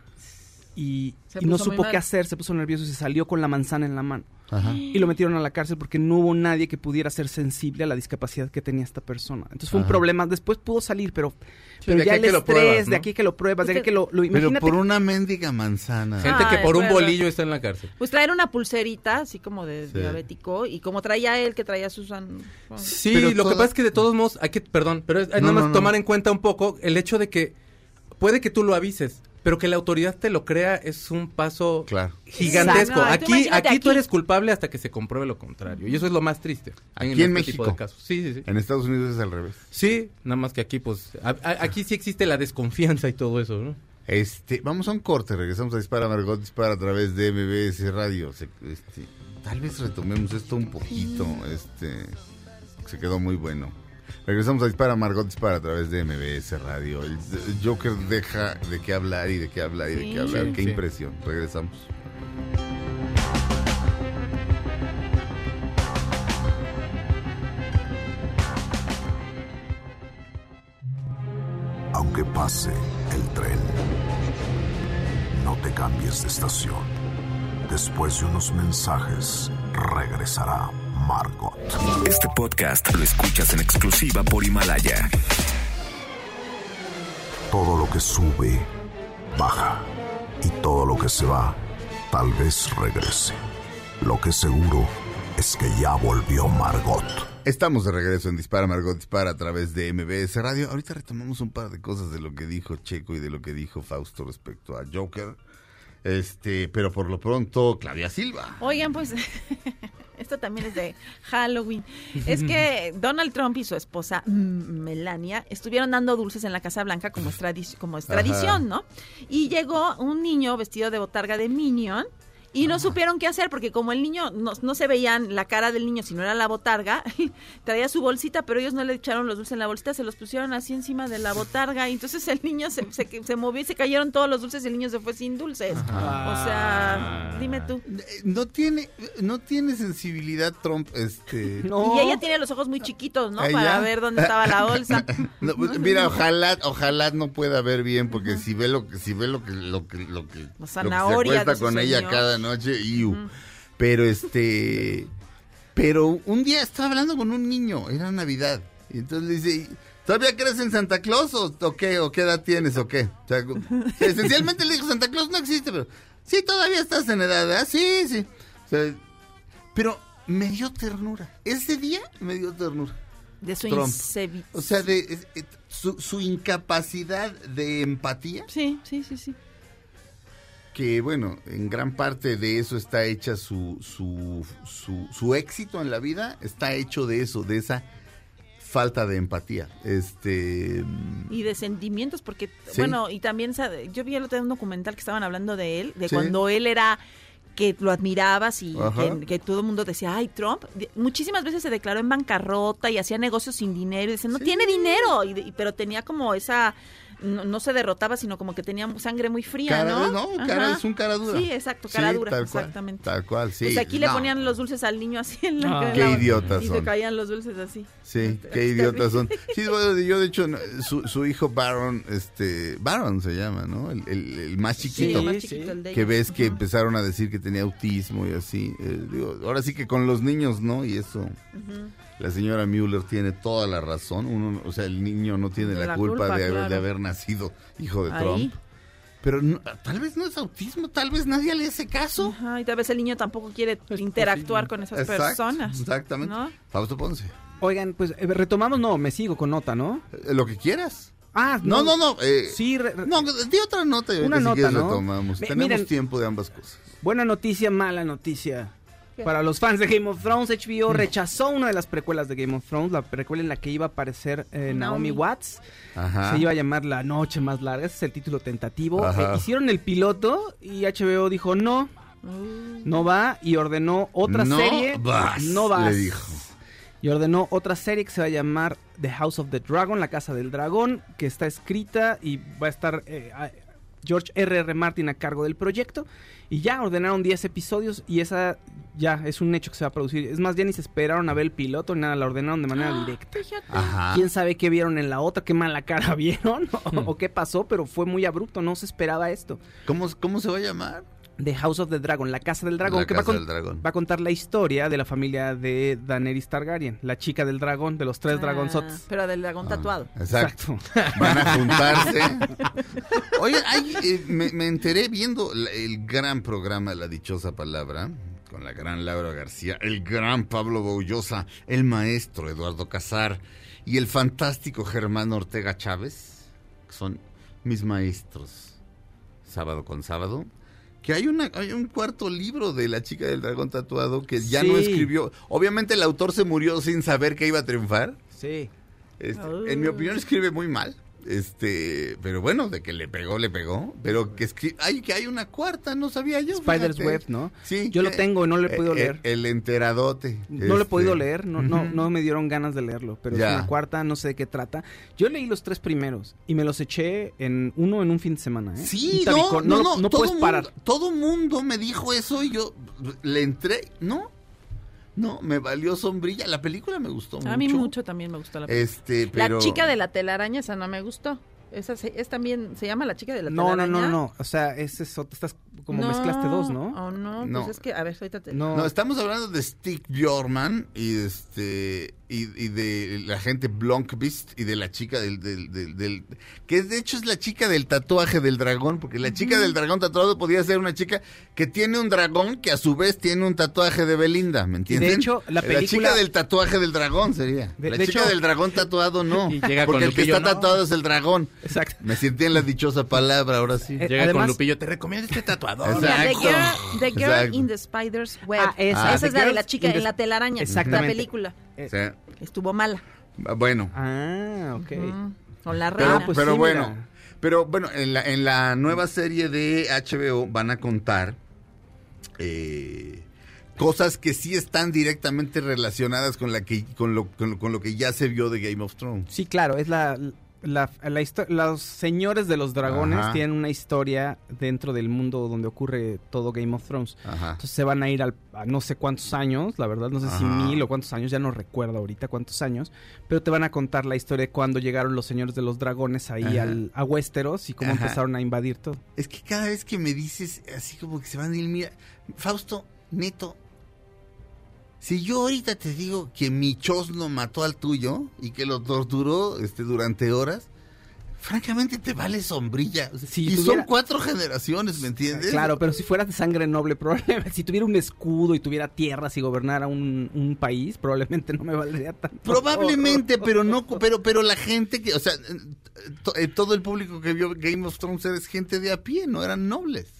y, Se y no puso muy supo mal. qué hacer, se puso nervioso y se salió con la manzana en la mano. Ajá. Y lo metieron a la cárcel porque no hubo nadie que pudiera ser sensible a la discapacidad que tenía esta persona. Entonces fue un Ajá. problema. Después pudo salir, pero, Sí, pero de ya aquí el a que lo estrés, pruebas, de ¿no? aquí que lo pruebas, de aquí Usted- que lo, lo Pero imagínate. por una mendiga manzana. Gente que Ay, por un bueno. bolillo está en la cárcel. Pues traer una pulserita, así como de Sí. diabético, y como traía él, que traía Susan. Sí, Pero lo que toda- pasa es que de todos modos, hay que, perdón, pero es, hay No, nada más no, no. tomar en cuenta un poco el hecho de que puede que tú lo avises, pero que la autoridad te lo crea es un paso Claro. gigantesco. Exacto. No, tú aquí, imagínate aquí tú aquí. eres culpable hasta que se compruebe lo contrario. Y eso es lo más triste. Aquí en este México. tipo de casos. Sí, sí, sí. En Estados Unidos es al revés. Sí, nada más que aquí, pues, a- a- aquí sí existe la desconfianza y todo eso, ¿no? Este, vamos a un corte, regresamos a Dispara Margot Dispara a través de M B S Radio. Se- este, tal vez retomemos esto un poquito, este, se quedó muy bueno. Regresamos a Dispara Margot Dispara a través de M B S Radio. El, el Joker deja de qué hablar y de qué hablar y de Sí. qué hablar. Sí, Qué sí. impresión. Regresamos. Aunque pase el tren, no te cambies de estación. Después de unos mensajes, regresará Margot. Este podcast lo escuchas en exclusiva por Himalaya. Todo lo que sube, baja. Y todo lo que se va, tal vez regrese. Lo que seguro es que ya volvió Margot. Estamos de regreso en Dispara Margot Dispara a través de M B S Radio. Ahorita retomamos un par de cosas de lo que dijo Checo y de lo que dijo Fausto respecto a Joker. Este, pero por lo pronto, Claudia Silva. Oigan, pues, esto también es de Halloween. Es que Donald Trump y su esposa mm, Melania estuvieron dando dulces en la Casa Blanca como es, tradi- como es Ajá. tradición, ¿no? Y llegó un niño vestido de botarga de Minion y no supieron qué hacer porque como el niño, no, no se veían la cara del niño, sino era la botarga, traía su bolsita, pero ellos no le echaron los dulces en la bolsita, se los pusieron así encima de la botarga y entonces el niño se, se, se movió y se cayeron todos los dulces y el niño se fue sin dulces. O sea, dime tú. Eh, No tiene, no tiene sensibilidad Trump, este. No. Y ella tiene los ojos muy chiquitos, ¿no? ¿Ella? Para ver dónde estaba la bolsa. No, pues, mira, ojalá, ojalá no pueda ver bien, porque si ve lo que, si ve lo que, lo que, lo que, lo que se zanahoria acuesta de ese con ella señor. cada noche, iu. Pero este, pero un día estaba hablando con un niño, era Navidad, y entonces le dice, ¿todavía crees en Santa Claus o, o qué, o qué edad tienes o qué? O sea, esencialmente le dijo, Santa Claus no existe, pero sí, todavía estás en edad, ¿verdad? Sí, sí. O sea, pero me dio ternura, ese día me dio ternura. De su Trump. insevi- O sea, de es- es- su, su incapacidad de empatía, Sí, sí, sí, sí. que bueno, en gran parte de eso está hecha su, su, su, su éxito en la vida, está hecho de eso, de esa falta de empatía. Este, Y de sentimientos, porque, Sí. bueno, y también, sabe- yo vi el otro día un documental que estaban hablando de él, de Sí. cuando él era que lo admirabas y Ajá. que, que todo el mundo decía, ay, Trump, de- muchísimas veces se declaró en bancarrota y hacía negocios sin dinero y decía, no Sí. tiene dinero, y, y- pero tenía como esa, no, no se derrotaba, sino como que tenía sangre muy fría, Cara- ¿no? no, cara- Ajá. es un cara dura. Sí, exacto, cara Sí, dura, tal cual, exactamente. tal cual, sí. Pues aquí le No. ponían los dulces al niño así en la Ah. en Qué la- idiotas y son. se caían los dulces así. Sí, Este, qué aquí está idiotas son. bien. Sí, bueno, yo de hecho, no, su, su hijo Baron, este, Baron se llama, ¿no? El, el- el más Sí, chiquito. el más Sí, chiquito, sí. el de Que ellos. ves que Ujú. empezaron a decir que tenía autismo y así. Eh, digo, ahora sí que con los niños, ¿no? Y eso, Ujú. la señora Mueller tiene toda la razón. Uno, o sea, el niño no tiene la, La culpa, culpa, de, haber, claro. de haber nacido hijo de Ahí. Trump. Pero no- tal vez no es autismo, tal vez nadie le hace caso. Ajá, y tal vez el niño tampoco quiere interactuar con esas Exacto, personas. Exactamente. ¿no? Fausto Ponce, Oigan, pues eh, retomamos, no, me sigo con nota, ¿no? eh, lo que quieras. Ah, No, no, no. eh, Sí, re- re- No, di otra nota y Una ahorita si nota, quieres ¿no? retomamos. Mi- Tenemos miren. tiempo de ambas cosas. buena noticia, mala noticia. Para los fans de Game of Thrones, H B O rechazó una de las precuelas de Game of Thrones, la precuela en la que iba a aparecer eh, Naomi Naomi. Watts. Ajá. Se iba a llamar La Noche Más Larga, ese es el título tentativo. Ajá. Eh, hicieron el piloto y H B O dijo no, Uh, no va y ordenó otra No serie. vas, no vas. le dijo. Y ordenó otra serie que se va a llamar The House of the Dragon, La Casa del Dragón, que está escrita y va a estar eh, a- George R R. Martin a cargo del proyecto. Y ya ordenaron diez episodios y esa ya es un hecho que se va a producir. Es más, ya ni se esperaron a ver el piloto ni nada, la ordenaron de manera directa. fíjate. Ajá. ¿Quién sabe qué vieron en la otra? ¿Qué mala cara vieron? o, o qué pasó, pero fue muy abrupto, no se esperaba esto. ¿Cómo, ¿Cómo se va a llamar? The House of the Dragon, la Casa del Dragón, La que va a, Casa con- del Dragón. va a contar la historia de la familia de Daenerys Targaryen, la chica del dragón, de los tres Ah, dragonzotes. pero del dragón tatuado. Exacto. Van a juntarse. Oye, ay, eh, me, me enteré viendo la- el gran programa La Dichosa Palabra, con la gran Laura García, el gran Pablo Boullosa, el maestro Eduardo Casar y el fantástico Germán Ortega Chávez, que son mis maestros, sábado con sábado. Que hay una hay un cuarto libro de La chica del dragón tatuado que ya Sí. no escribió. Obviamente el autor se murió sin saber que iba a triunfar. Sí. Este, Oh. En mi opinión escribe muy mal. Este, pero bueno, de que le pegó, le pegó. Pero que escri- ay, que hay una cuarta, no sabía yo. Spider's fíjate. Web, ¿no? Sí. Yo lo que- tengo y no lo he podido eh, leer. El, enteradote. No lo he este, podido leer, no, no, ujú. no me dieron ganas de leerlo, pero Ya. es una cuarta, no sé de qué trata. Yo leí los tres primeros y me los eché en uno en un fin de semana, ¿eh? Sí, Un no, tabicón, no, lo- no, no todo puedes mundo, parar. todo mundo me dijo eso y yo le entré, no, no, me valió sombrilla. La película me gustó mucho. A mí mucho también me gustó la película. Este, pero... La chica de la telaraña, esa no me gustó. Esa se- es también, ¿se llama la chica de la No, no, telaraña? no, no, o sea, ese es otro, estás como mezclaste dos, ¿no? Oh, no, No. pues es que, a ver, ahorita te... No, No, estamos hablando de Stig Bjorman y este y, y de la gente Blomqvist y de la chica del, del, del, del- que de hecho es la chica del tatuaje del dragón, porque la chica del dragón tatuado podía ser una chica que tiene un dragón que a su vez tiene un tatuaje de Belinda, ¿me entienden? de hecho, la película- chica del tatuaje del dragón sería. De- la de chica hecho- del dragón tatuado no, Y llega porque con el que Lupillo, está no. tatuado es el dragón. Exacto. Me sentí en la dichosa palabra, ahora sí. Eh, Llega además- con Lupillo, te recomiendo este tatuador. Exacto. Mira, The Girl, The Girl Exacto. in the Spider's Web. Ah, esa. esa Ah, es The la de Girl la chica in the- en la telaraña. Exactamente. La película. O sea, Estuvo mala. bueno. Ah, ok. Mm, Con la Pero, reina. pues pero sí, bueno, mira. pero bueno, en la, en la nueva serie de H B O van a contar eh, cosas que sí están directamente relacionadas con la que con lo, con lo, con lo que ya se vio de Game of Thrones. Sí, claro, es la, la, la histo- los señores de los dragones Ajá. tienen una historia dentro del mundo donde ocurre todo Game of Thrones. Ajá. Entonces se van a ir al, a no sé cuántos años, la verdad, no sé si Ajá. mil o cuántos años, ya no recuerdo ahorita cuántos años, pero te van a contar la historia de cuando llegaron los señores de los dragones ahí Ajá. al, a Westeros y cómo Ajá. empezaron a invadir todo. Es que cada vez que me dices así como que se van a ir, mira, Fausto, neto, si yo ahorita te digo que mi chosno mató al tuyo y que lo torturó este, durante horas, francamente te vale sombrilla. O sea, Si y tuviera- son cuatro generaciones, ¿me entiendes? Claro, pero si fuera de sangre noble, probablemente, si tuviera un escudo y tuviera tierras y gobernara un, un país, probablemente no me valdría tanto. Probablemente, pero no, pero, pero la gente que, o sea, to- eh, todo el público que vio Game of Thrones es gente de a pie, no eran nobles.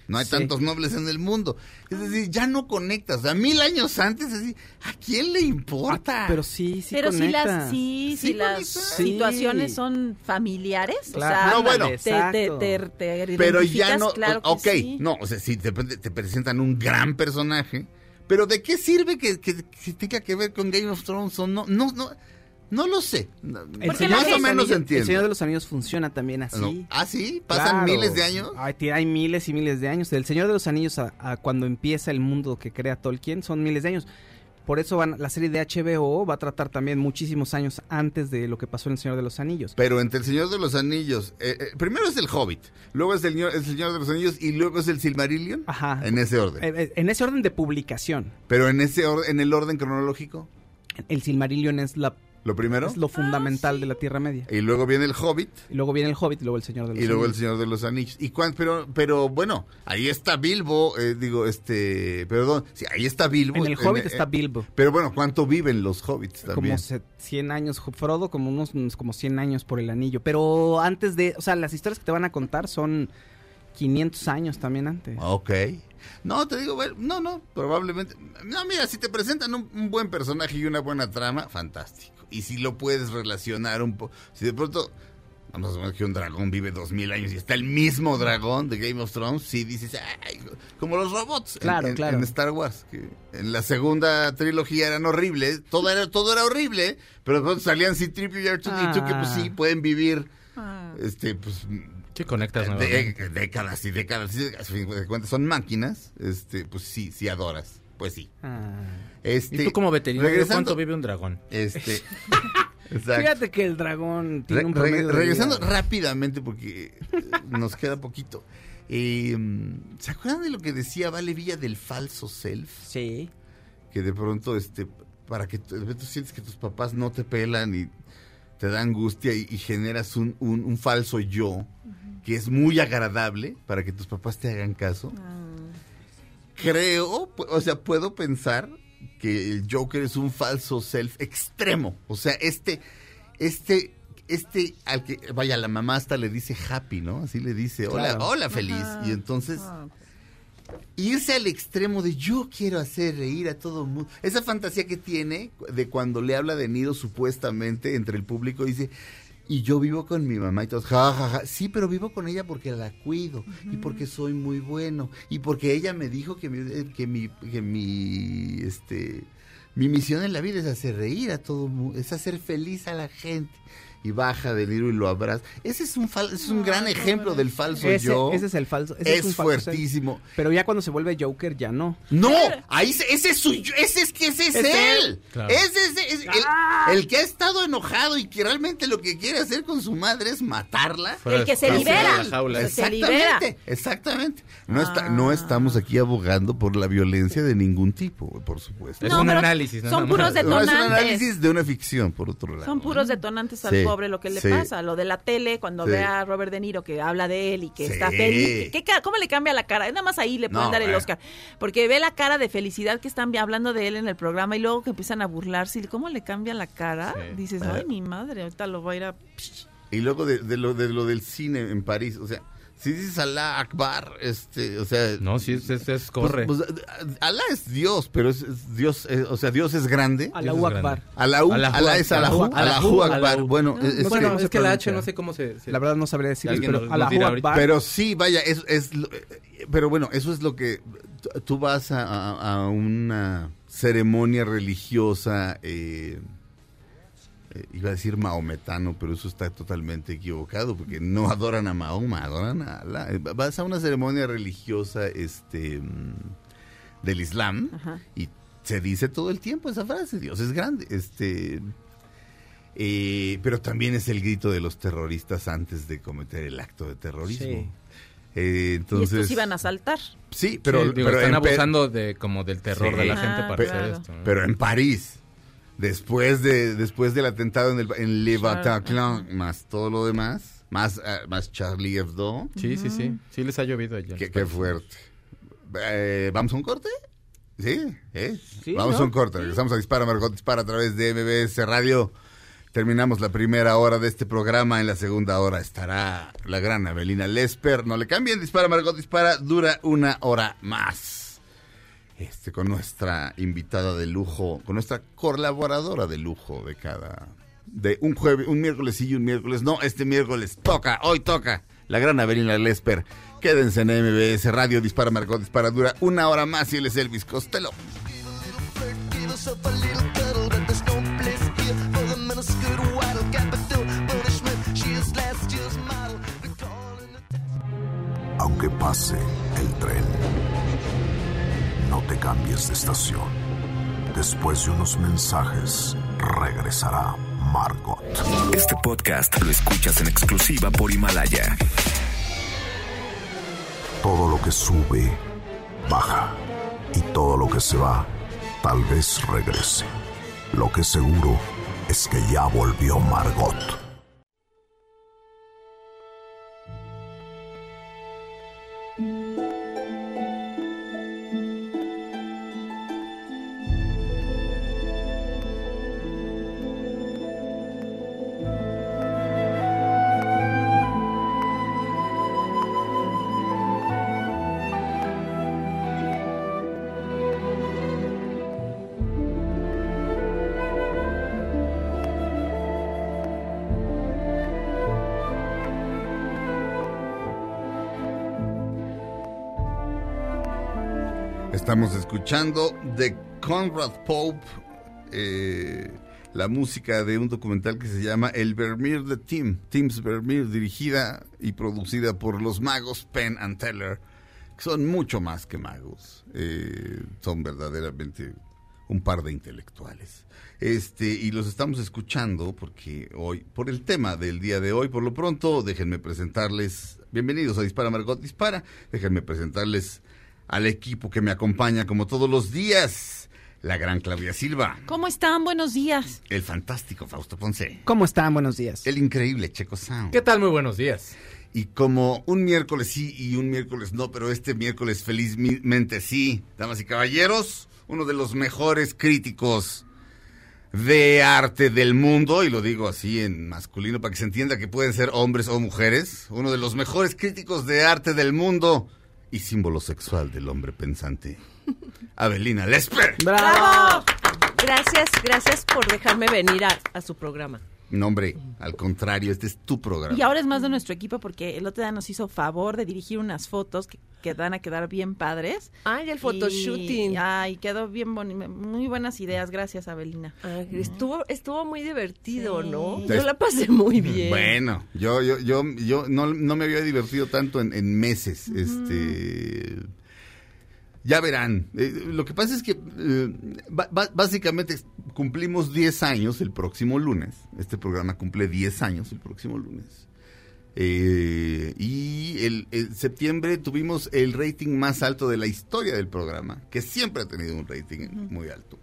No hay Sí. tantos nobles en el mundo. Es decir, ya no conectas. O sea, mil años antes, así, ¿a quién le importa? Ah, pero sí, sí Pero si conecta. las, sí, Sí si las conecta. situaciones Sí. son familiares, Claro. o sea, No, bueno. te, te, Exacto. te, te Pero ya identificas, no, claro que ok, sí. no, o sea, sí, te, te presentan un gran personaje, pero ¿de qué sirve que, que, que tenga que ver con Game of Thrones o no? No, no, no lo sé. No, El Porque Señor la de gente- los menos Anillos- entiendo. El Señor de los Anillos funciona también así. No. ¿Ah, sí? ¿Pasan Claro. miles de años? Ay, tía, hay miles y miles de años. Del Señor de los Anillos a, a cuando empieza el mundo que crea Tolkien son miles de años. Por eso van, la serie de H B O va a tratar también muchísimos años antes de lo que pasó en El Señor de los Anillos. Pero entre El Señor de los Anillos, eh, eh, primero es el Hobbit, luego es el, Señor- el Señor de los Anillos y luego es el Silmarillion. Ajá. En ese orden. Eh, eh, En ese orden de publicación. Pero en ese or- en el orden cronológico, El Silmarillion es, la, lo primero. es lo fundamental de la Tierra Media. Y luego viene el Hobbit. Y luego viene el Hobbit y luego el Señor de los Y luego el Anillos. Señor de los Anillos. Y cuán- pero, pero bueno, ahí está Bilbo, eh, digo, este, perdón, sí, ahí está Bilbo. En el Hobbit eh, está Bilbo. Pero bueno, ¿cuánto viven los hobbits también? Como se- cien años, Frodo como unos unos como cien años por el anillo. Pero antes de, o sea, las historias que te van a contar son quinientos años también antes. Ok. No, te digo, bueno, no, no, probablemente. No, mira, si te presentan un, un buen personaje y una buena trama, fantástico. Y si lo puedes relacionar un poco, si de pronto, vamos a suponer que un dragón vive dos mil años y está el mismo dragón de Game of Thrones, sí dices, ay, como los robots en- Claro, en, claro. en Star Wars, que en la segunda trilogía eran horribles, todo era, todo era horrible, pero de pronto salían C tres P O y R dos D dos que pues sí, pueden vivir, Ah. este, pues... Sí, conectas de- nuevamente. décadas y décadas, y a fin de cuentas son máquinas, este, pues sí, sí adoras, pues sí. Ah. Este, ¿Y tú como veterinario regresando- cuánto vive un dragón? Este, exacto. Fíjate que el dragón tiene Re- un re- promedio de regresando vida. rápidamente porque eh, nos queda poquito. Eh, ¿Se acuerdan de lo que decía Vale Villa del falso self? Sí. Que de pronto, este, para que tú, de pronto sientes que tus papás no te pelan y te da angustia y, y generas un, un, un falso yo que es muy agradable para que tus papás te hagan caso. Creo, pu- o sea, puedo pensar que el Joker es un falso self extremo. O sea, este, este, este, al que, vaya, la mamá hasta le dice happy, ¿no? Así le dice, hola, Claro. hola feliz. Ajá. Y entonces, Ah. irse al extremo de yo quiero hacer reír a todo el mundo. Esa fantasía que tiene de cuando le habla de Nido supuestamente entre el público, dice, y yo vivo con mi mamá y todos, ja, ja, ja. Sí, pero vivo con ella porque la cuido y porque soy muy bueno y porque ella me dijo que mi, que mi, que mi, este, mi misión en la vida es hacer reír a todo el mundo, es hacer feliz a la gente. Y baja del libro y lo abraza. Ese es un fal- es un gran ejemplo del falso Ese, yo. ese es el falso. ese Es un falso self. fuertísimo. Pero ya cuando se vuelve Joker, ya no. No, ahí se- ese es su, ese es que ese es, Es él. él. Claro. Ese es, es el, Ah. el que ha estado enojado y que realmente lo que quiere hacer con su madre es matarla. Fuera El que de- se fuera libera. de la jaula. Se Exactamente, libera. exactamente. No está, Ah. no estamos aquí abogando por la violencia de ningún tipo, por supuesto. Es No, un pero análisis, nada son más. puros No, es un detonantes. análisis de una ficción, por otro lado. Son puros detonantes al Sí, pobre lo que le sí. pasa. Lo de la tele, cuando Sí. ve a Robert De Niro que habla de él y que Sí. está feliz. ¿Qué, ca- ¿Cómo le cambia la cara? Nada más ahí le pueden No, dar el bueno. Oscar. Porque ve la cara de felicidad que están hablando de él en el programa y luego que empiezan a burlarse. ¿Y cómo le cambia la cara? Sí. Dices, Ah. ay, mi madre, ahorita lo voy a ir a... Y luego de, de lo de lo del cine en París, o sea, si dices Alá Akbar, este, o sea, No, sí, es, es, es corre. Pues, pues, Alá es Dios, pero es, es Dios, eh, o sea, Dios es grande. Allahu Dios es Akbar. grande. Alá, Allahu Alá es Allahu, Akbar. Allahu Akbar. Allahu. Bueno, No, es, es bueno, que, es que la pronuncia. H no sé cómo se... se- La verdad no sabría decir, Alguien pero nos- nos Allahu dirá ahorita. Akbar. pero sí, vaya, es, es lo- eh, pero bueno, eso es lo que t- tú vas a, a- a una ceremonia religiosa, eh, eh, iba a decir maometano, pero eso está totalmente equivocado, porque no adoran a Mahoma, adoran a Alá. Eh, Vas a una ceremonia religiosa, este, mm, del Islam, Ajá. y se dice todo el tiempo esa frase, Dios es grande, este, eh, pero también es el grito de los terroristas antes de cometer el acto de terrorismo. Sí. Eh, Y entonces, estos iban a saltar. sí, pero, Sí, digo, pero están en Pe- abusando de como del terror Sí. de la gente Ah, para claro. hacer esto. ¿no? pero en París, después de después del atentado en el en Le Bataclan, más todo lo demás, más ah, más Charlie Hebdo, Sí, sí, sí. Sí les ha llovido allá. qué, qué fuerte. Eh, ¿Vamos a un corte? Sí, ¿eh? Sí, Vamos ¿no? a un corte. Regresamos a Dispara, Margot Dispara a través de M B S Radio. Terminamos la primera hora de este programa. En la segunda hora estará la gran Abelina Lesper. No le cambien, Dispara Margot Dispara. Dura una hora más. Este, con nuestra invitada de lujo, con nuestra colaboradora de lujo de cada... De un jueves, un miércoles sí y un miércoles no. Este miércoles toca, hoy toca la gran Abelina Lesper. Quédense en M B S Radio. Dispara Margot Dispara. Dura una hora más y él es Elvis Costello. Aunque pase el tren, no te cambies de estación. Después de unos mensajes, regresará Margot. Este podcast lo escuchas en exclusiva por Himalaya. Todo lo que sube, baja. Y todo lo que se va, tal vez regrese. Lo que seguro es que ya volvió Margot. Estamos escuchando de Conrad Pope, eh, la música de un documental que se llama El Vermeer de Tim, Tim's Vermeer, dirigida y producida por los magos Penn and Teller, que son mucho más que magos, eh, son verdaderamente un par de intelectuales. Este, y los estamos escuchando porque hoy, por el tema del día de hoy, por lo pronto, déjenme presentarles, bienvenidos a Dispara Margot Dispara, déjenme presentarles al equipo que me acompaña como todos los días. La gran Claudia Silva. ¿Cómo están? Buenos días. El fantástico Fausto Ponce. ¿Cómo están? Buenos días. El increíble Checo Sound. ¿Qué tal? Muy buenos días. Y como un miércoles sí y un miércoles no, pero este miércoles felizmente sí, damas y caballeros, uno de los mejores críticos de arte del mundo, y lo digo así en masculino para que se entienda que pueden ser hombres o mujeres, uno de los mejores críticos de arte del mundo y símbolo sexual del hombre pensante, Abelina Lesper. ¡Bravo! Gracias, gracias por dejarme venir a, a su programa. No, hombre, al contrario, este es tu programa. Y ahora es más de nuestro equipo porque el otro día nos hizo favor de dirigir unas fotos que, que van a quedar bien padres. Ay, el photoshooting. Y, ay, quedó bien bonito, muy buenas ideas, gracias Abelina. Ay, estuvo, estuvo muy divertido, Sí. ¿no? Yo la pasé muy bien. Bueno, yo, yo, yo, yo no, no me había divertido tanto en, en meses. Uh-huh. Este, ya verán. Eh, lo que pasa es que eh, b- básicamente cumplimos diez años el próximo lunes. Este programa cumple diez años el próximo lunes. Eh, y el, el septiembre tuvimos el rating más alto de la historia del programa, que siempre ha tenido un rating uh-huh. muy alto.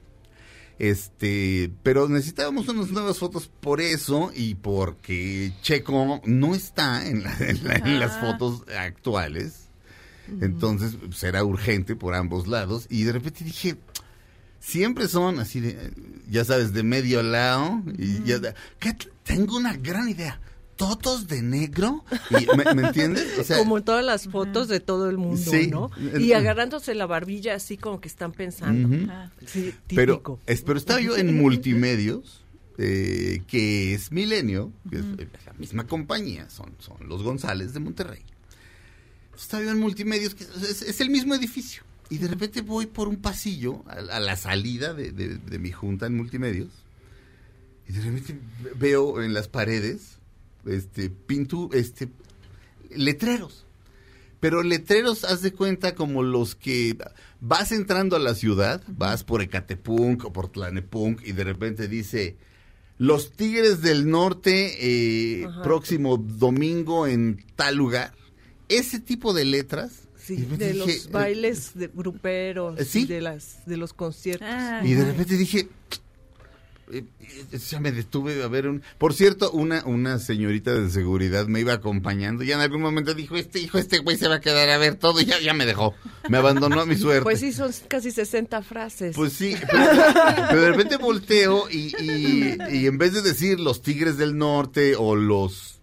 Este, pero necesitábamos unas nuevas fotos por eso y porque Checo no está en, la, en, la, en las fotos actuales. Entonces será urgente por ambos lados. Y de repente dije, siempre son así de, ya sabes, de medio lado. Y ya, ¿qué? Tengo una gran idea. ¿Totos de negro? Y, ¿me, ¿me entiendes? O sea, como en todas las fotos de todo el mundo, sí, ¿no? Y agarrándose la barbilla así como que están pensando. Uh-huh. Ah, sí, pero, es, pero estaba yo en Multimedios, eh, que es Milenio, que es la misma compañía, son, son los González de Monterrey. Estaba yo en Multimedios, que es, es el mismo edificio. Y de repente voy por un pasillo a, a la salida de, de, de mi junta en Multimedios. Y de repente veo en las paredes este pintu, este letreros. Pero letreros, haz de cuenta, como los que vas entrando a la ciudad, vas por Ecatepunk o por Tlanepunk y de repente dice: Los Tigres del Norte, eh, próximo domingo en tal lugar. Ese tipo de letras. Sí, de dije, los bailes de gruperos, ¿sí? de las de los conciertos. Ah, y de repente dije, eh, ya me detuve a ver un... Por cierto, una una señorita de seguridad me iba acompañando y en algún momento dijo, este hijo, este güey se va a quedar a ver todo y ya, ya me dejó. Me abandonó a mi suerte. Pues sí, son casi sesenta frases. Pues sí, pero, pero de repente volteo y, y, y en vez de decir los Tigres del Norte o los...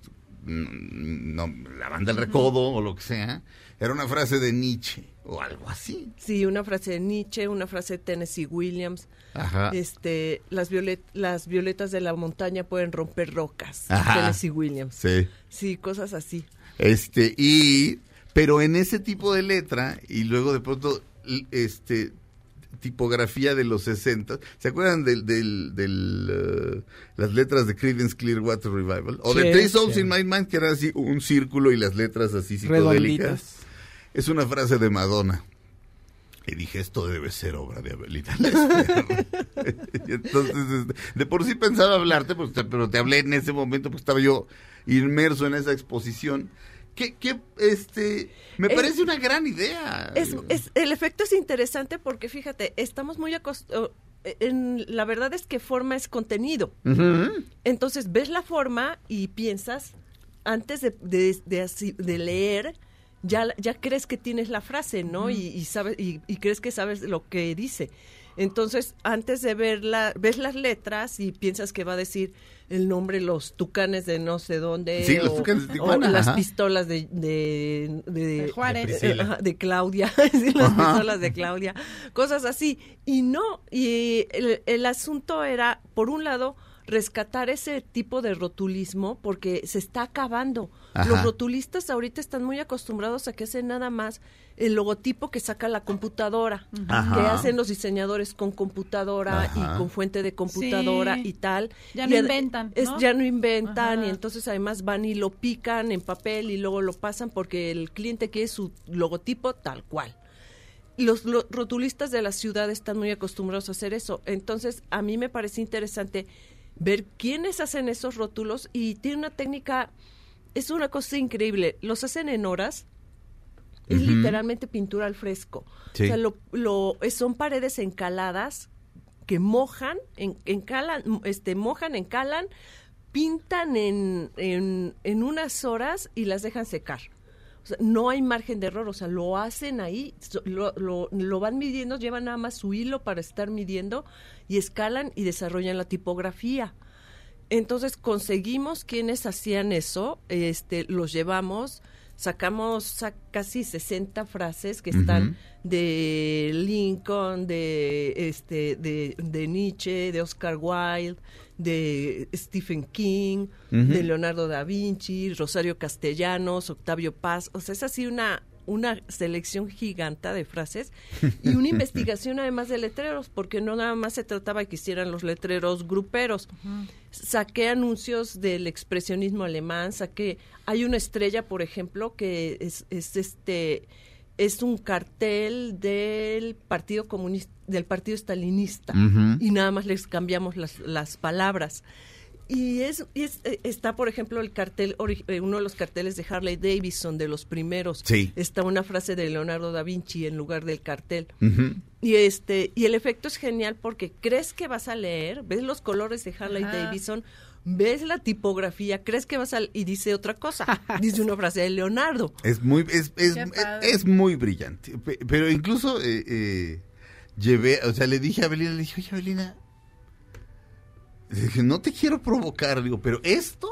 No, la Banda del Recodo o lo que sea, era una frase de Nietzsche o algo así. Sí, una frase de Nietzsche, una frase de Tennessee Williams. Ajá. Este, las, violet, las violetas de la montaña pueden romper rocas. Ajá. Tennessee Williams. Sí. Sí, cosas así. Este, y, pero en ese tipo de letra, y luego de pronto, este, tipografía de los sesenta, ¿se acuerdan del, del, del, uh, las letras de Creedence Clearwater Revival? O Sí, de Three Souls sí. in My Mind, que era así un círculo y las letras así psicodélicas. Redonditas. Es una frase de Madonna. Y dije, esto debe ser obra de Abelita Lesper. Y entonces, este, de por sí pensaba hablarte, pues, te- pero te hablé en ese momento, pues estaba yo inmerso en esa exposición. Que, que este, me Es- parece una gran idea. Es, es, el efecto es interesante porque, fíjate, estamos muy acostumbrados... La verdad es que forma es contenido. Ujú. Entonces, ves la forma y piensas, antes de, de, de, así- de leer, ya, ya crees que tienes la frase, ¿no? Y, y sabes y, y crees que sabes lo que dice. Entonces, antes de verla, ves las letras y piensas que va a decir el nombre, los tucanes de no sé dónde. Sí, los o- tucanes de o Tijuana, las ajá. pistolas de... De, de, De Juárez. de, Priscila. ajá, de Claudia. Sí, las Ajá. pistolas de Claudia. Cosas así. Y no, y el, el asunto era, por un lado, rescatar ese tipo de rotulismo porque se está acabando. Ajá. Los rotulistas ahorita están muy acostumbrados a que hacen nada más el logotipo que saca la computadora, Ajá. que hacen los diseñadores con computadora Ajá. y con fuente de computadora Sí. y tal. Ya Y no ad- inventan, es- ¿no? Ya no inventan Ajá. y entonces además van y lo pican en papel y luego lo pasan porque el cliente quiere su logotipo tal cual. Los lo- rotulistas de la ciudad están muy acostumbrados a hacer eso. Entonces, a mí me parece interesante ver quiénes hacen esos rótulos y tiene una técnica, es una cosa increíble. Los hacen en horas, es Ujú. literalmente pintura al fresco. Sí. O sea, lo, lo, es- son paredes encaladas que mojan, en, encalan, este, mojan, encalan, pintan en, en, en unas horas y las dejan secar. O sea, no hay margen de error, o sea, lo hacen ahí, so- lo, lo, lo van midiendo, llevan nada más su hilo para estar midiendo y escalan y desarrollan la tipografía. Entonces conseguimos quienes hacían eso, este, los llevamos, sacamos sa- casi sesenta frases que están Ujú. de Lincoln, de este, de, de Nietzsche, de Oscar Wilde, de Stephen King, Ujú. de Leonardo da Vinci, Rosario Castellanos, Octavio Paz. O sea, es así una, una selección giganta de frases y una investigación además de letreros, porque no nada más se trataba de que hicieran los letreros gruperos. Saqué anuncios del expresionismo alemán, saqué, hay una estrella, por ejemplo, que es, es este es un cartel del Partido Comunista, del Partido Stalinista, Ujú. y nada más les cambiamos las, las palabras. Y es, y es eh, está, por ejemplo, el cartel, ori- eh, uno de los carteles de Harley Davidson, de los primeros. Sí. Está una frase de Leonardo da Vinci en lugar del cartel. Ujú. Y este y el efecto es genial porque crees que vas a leer, ves los colores de Harley Ajá. Davidson, ves la tipografía, crees que vas a y dice otra cosa. Dice una frase de Leonardo. Es muy, es, es, Qué es, padre. es muy brillante. Pe- Pero incluso eh, eh, llevé, o sea, le dije a Abelina, le dije, oye, Abelina, le dije, no te quiero provocar, digo, pero esto,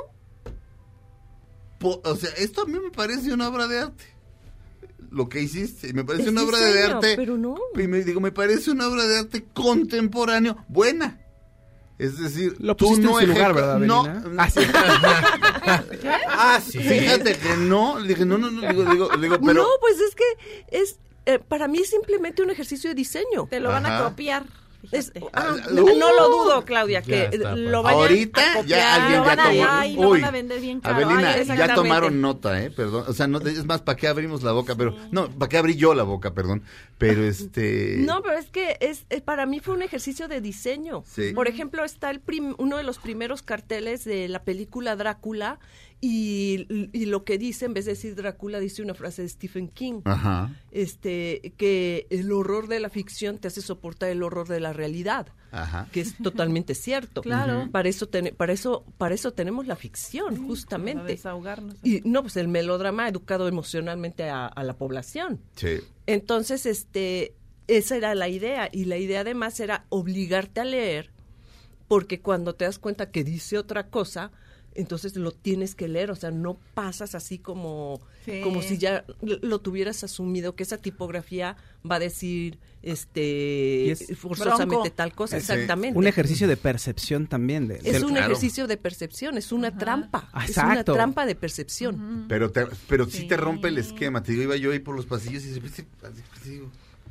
po- o sea, esto a mí me parece una obra de arte. Lo que hiciste, me parece Es una obra de diseño, arte. pero no. Y me digo, me parece una obra de arte contemporáneo, buena. Es decir, Lo tú pusiste no en su lugar, ejecu- ¿verdad, No, Avelina? ah, sí. Ah, sí. Fíjate que no, le dije, no, no, no, digo, digo, digo, pero No, pues es que es eh, para mí es simplemente un ejercicio de diseño. Te lo van a Ajá. copiar. Es- fíjate. ah, Ah, no, uh. no lo dudo, Claudia, Ya que está, pues. lo vayan ahorita a ya copiar. alguien Lo ya van a- tomó. ay, lo Uy, van a vender bien caro. Avelina, Ay, ya exactamente. tomaron nota, ¿eh? Perdón. O sea, no, es más, ¿para qué abrimos la boca? Pero, no, ¿para qué abrí yo la boca? Perdón. Pero este. No, pero es que es, eh, para mí fue un ejercicio de diseño. Sí. Por ejemplo, está el prim- uno de los primeros carteles de la película Drácula Y, y lo que dice, en vez de decir Drácula, dice una frase de Stephen King. Ajá. Este, que el horror de la ficción te hace soportar el horror de la realidad. Ajá. Que es totalmente cierto. Claro. Uh-huh. Para eso ten, para eso para eso tenemos la ficción, uh-huh. justamente. Para desahogarnos. Y no, pues el melodrama ha educado emocionalmente a, a la población. Sí. Entonces, este, esa era la idea. Y la idea además era obligarte a leer, porque cuando te das cuenta que dice otra cosa, entonces lo tienes que leer, o sea, no pasas así como, sí. como si ya lo tuvieras asumido, que esa tipografía va a decir este es forzosamente bronco. tal cosa, Sí. exactamente. Un ejercicio de percepción también. De, es del- un claro. ejercicio de percepción, es una Ajá. trampa, Ah, es una exacto. trampa de percepción. Ujú. Pero te, pero sí. Sí. te rompe el esquema. Te digo, iba yo ahí por los pasillos y de repente, te digo,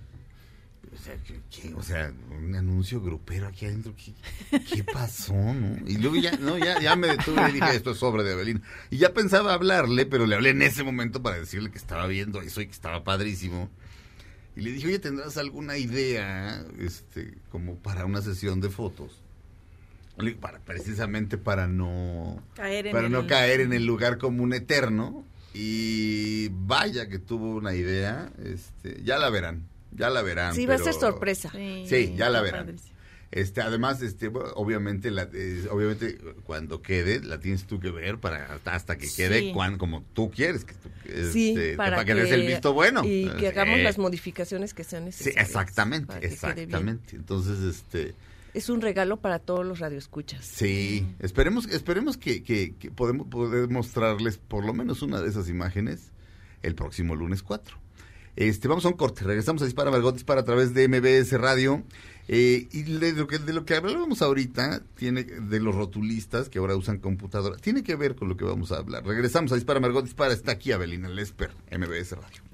o sea, ¿qué, qué? O sea, un anuncio grupero aquí adentro, ¿qué, qué pasó, no? Y luego ya, no, ya, ya me detuve y dije, esto es obra de Abelina. Y ya pensaba hablarle, pero le hablé en ese momento para decirle que estaba viendo eso y que estaba padrísimo. Y le dije, oye, ¿tendrás alguna idea, este, como para una sesión de fotos? Le digo, Para, precisamente para no, Caer en para el- no caer en el lugar común eterno. Y vaya que tuvo una idea, este, ya la verán, ya la verán. Sí, va a pero- ser sorpresa. Sí, ya la está verán. padrísimo. Este, además, este, bueno, obviamente, la, eh, obviamente, cuando quede, la tienes tú que ver para hasta, hasta que quede Sí. cuan- como tú quieres, que, tú- Sí, este, para, que, des el visto bueno. y que hagamos Sí. las modificaciones que sean Sí, necesarias. exactamente, para que quede bien. exactamente. Entonces, este, Es un regalo para todos los radioescuchas. sí, esperemos, esperemos que, que, que podemos poder mostrarles por lo menos una de esas imágenes el próximo lunes cuatro. Este, vamos a un corte, regresamos a Dispara Margot Dispara a través de M B S Radio. Eh, y de lo que de lo que hablábamos ahorita, tiene de los rotulistas que ahora usan computadora, tiene que ver con lo que vamos a hablar. Regresamos a Dispara Margot Dispara, está aquí Abelina Lesper, M B S Radio.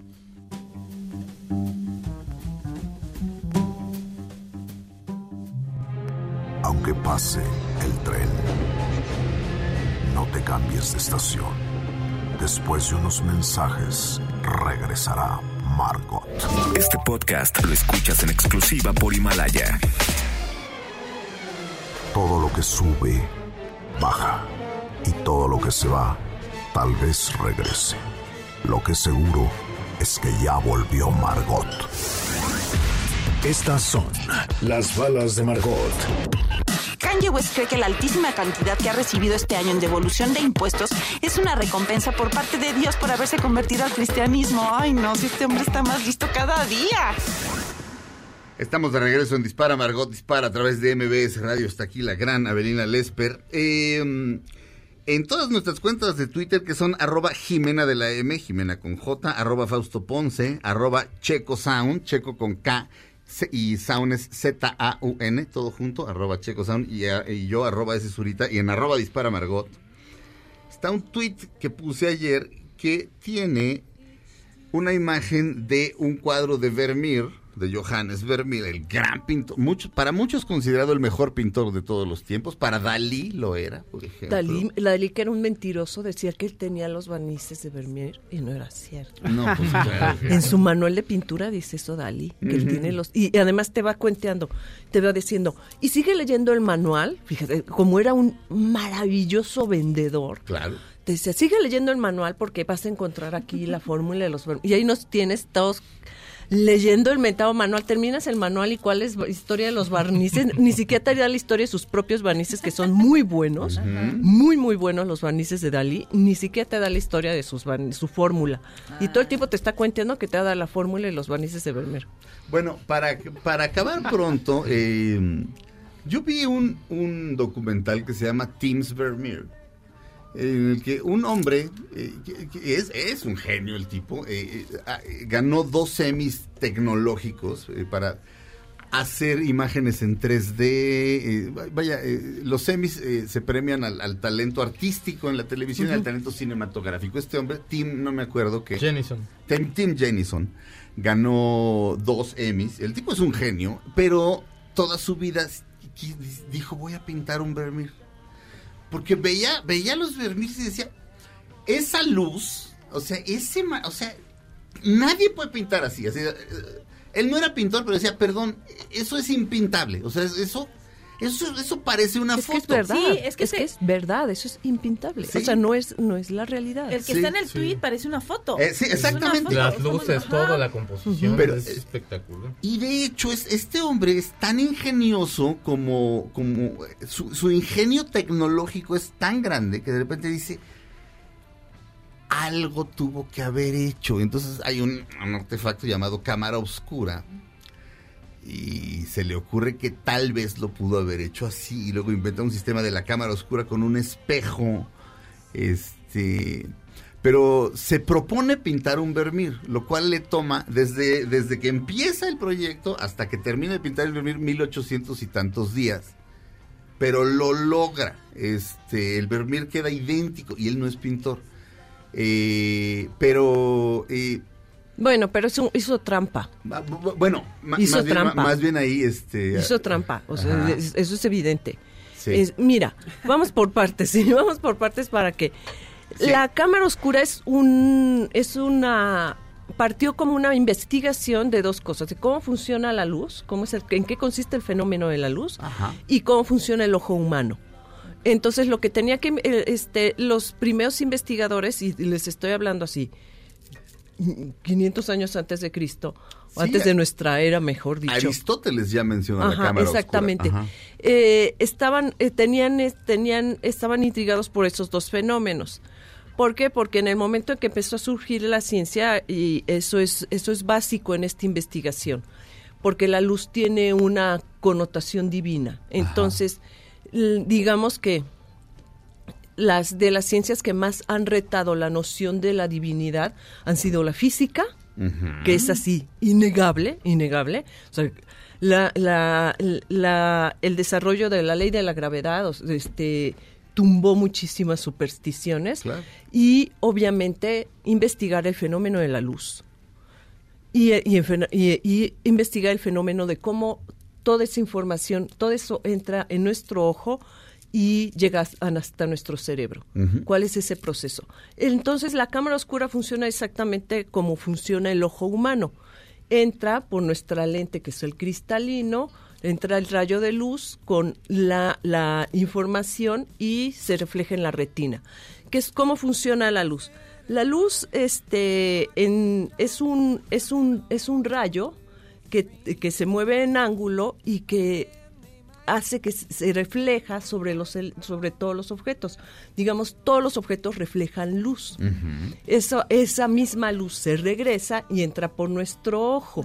Aunque pase el tren, no te cambies de estación. Después de unos mensajes, regresará Margot. Este podcast lo escuchas en exclusiva por Himalaya. Todo lo que sube, baja. Y todo lo que se va, tal vez regrese. Lo que seguro es que ya volvió Margot. Estas son las balas de Margot. Kanye West cree que la altísima cantidad que ha recibido este año en devolución de impuestos es una recompensa por parte de Dios por haberse convertido al cristianismo. Ay, no, si este hombre está más listo cada día. Estamos de regreso en Dispara Margot Dispara a través de M B S Radio. Está aquí la gran Abelina Lesper. Eh, en todas nuestras cuentas de Twitter, que son arroba Jimena de la M, Jimena con J, arroba Fausto Ponce, arroba Checo Sound, Checo con K, y Sound es Z A U N, todo junto, arroba Checo Sound, y, y yo, arroba S Zurita, y en arroba Dispara Margot. Está un tweet que puse ayer que tiene una imagen de un cuadro de Vermeer, de Johannes Vermeer, el gran pintor, mucho, para muchos considerado el mejor pintor de todos los tiempos, para Dalí lo era, por ejemplo. Dalí, Dalí, que era un mentiroso, decía que él tenía los barnices de Vermeer y no era cierto. No, pues claro. que- En su manual de pintura dice eso Dalí, que él Ujú. tiene los... Y además te va cuenteando, te va diciendo, y sigue leyendo el manual, fíjate, como era un maravilloso vendedor, Claro. te decía, sigue leyendo el manual porque vas a encontrar aquí la fórmula de los barnices. Y ahí nos tienes todos leyendo el mentado manual, terminas el manual y cuál es la historia de los barnices, ni siquiera te da la historia de sus propios barnices que son muy buenos, muy muy buenos los barnices de Dalí, ni siquiera te da la historia de sus barni- su fórmula. Y todo el tiempo te está cuenteando que te da la fórmula y los barnices de Vermeer. Bueno, para, para acabar pronto, eh, yo vi un, un documental que se llama Teams Vermeer, en el que un hombre, eh, que, que es, es un genio el tipo, eh, eh, ah, eh, ganó dos semis tecnológicos eh, para hacer imágenes en tres D. Eh, vaya, eh, los semis eh, se premian al, al talento artístico en la televisión y al talento cinematográfico. Este hombre, Tim, no me acuerdo qué. Jennison. Tim, Tim Jennison ganó dos Emmys. El tipo es un genio, pero toda su vida qu- dijo, voy a pintar un Vermeer. Porque veía, veía los Vermeers y decía, esa luz, o sea, ese, ma- o sea, nadie puede pintar así. así eh, él no era pintor, pero decía, perdón, eso es impintable. O sea, eso, Eso, eso parece una es foto. que es verdad, Sí, es es que que, se- es verdad, eso es impintable. Sí. O sea, no es, no es la realidad. El que Sí, está en el sí. tweet parece una foto. Eh, sí, Es una exactamente. foto, Las es como- luces, ajá. todo, la composición, Pero, es eh, espectacular. Y de hecho, es, este hombre es tan ingenioso como, como su, su ingenio tecnológico es tan grande que de repente dice, algo tuvo que haber hecho. Entonces hay un, un artefacto llamado cámara oscura y se le ocurre que tal vez lo pudo haber hecho así y luego inventa un sistema de la cámara oscura con un espejo. Este... Pero se propone pintar un Vermeer, lo cual le toma desde, desde que empieza el proyecto hasta que termina de pintar el Vermeer mil ochocientos y tantos días. Pero lo logra. Este, el Vermeer queda idéntico y él no es pintor. Eh, pero eh, Bueno, pero eso hizo trampa. ma- bu- bueno, ma- Hizo más, bien, ma- trampa. más bien ahí este Hizo trampa. O sea, Ajá. es- eso es evidente. Sí. Es- mira, vamos por partes, sí, vamos por partes para que Sí. la cámara oscura es un es una partió como una investigación de dos cosas, de cómo funciona la luz, cómo es el, en qué consiste el fenómeno de la luz Ajá. y cómo funciona el ojo humano. Entonces, lo que tenía que eh, este los primeros investigadores, y les estoy hablando así, quinientos años antes de Cristo, o Sí, antes de nuestra era, mejor dicho. Aristóteles ya menciona la Ajá, cámara exactamente. oscura. Ajá. Eh, estaban, eh, tenían, eh, tenían, estaban intrigados por esos dos fenómenos. ¿Por qué? Porque en el momento en que empezó a surgir la ciencia, y eso es, eso es básico en esta investigación, porque la luz tiene una connotación divina. Entonces, l- digamos que las de las ciencias que más han retado la noción de la divinidad han sido la física, Ujú. que es así, innegable, innegable. O sea, la, la, la, el desarrollo de la ley de la gravedad o sea, este, tumbó muchísimas supersticiones. Claro. Y, obviamente, investigar el fenómeno de la luz. Y, y, en fen- y- y investigar el fenómeno de cómo toda esa información, todo eso entra en nuestro ojo y llega hasta nuestro cerebro. Ujú. ¿Cuál es ese proceso? Entonces, la cámara oscura funciona exactamente como funciona el ojo humano. Entra por nuestra lente, que es el cristalino, entra el rayo de luz con la, la información y se refleja en la retina. ¿Qué es cómo funciona la luz? La luz este, en, es, un, es, un, es un rayo que, que se mueve en ángulo y que hace que se refleja sobre los el- sobre todos los objetos. Digamos, todos los objetos reflejan luz. Ujú. Eso, esa misma luz se regresa y entra por nuestro ojo.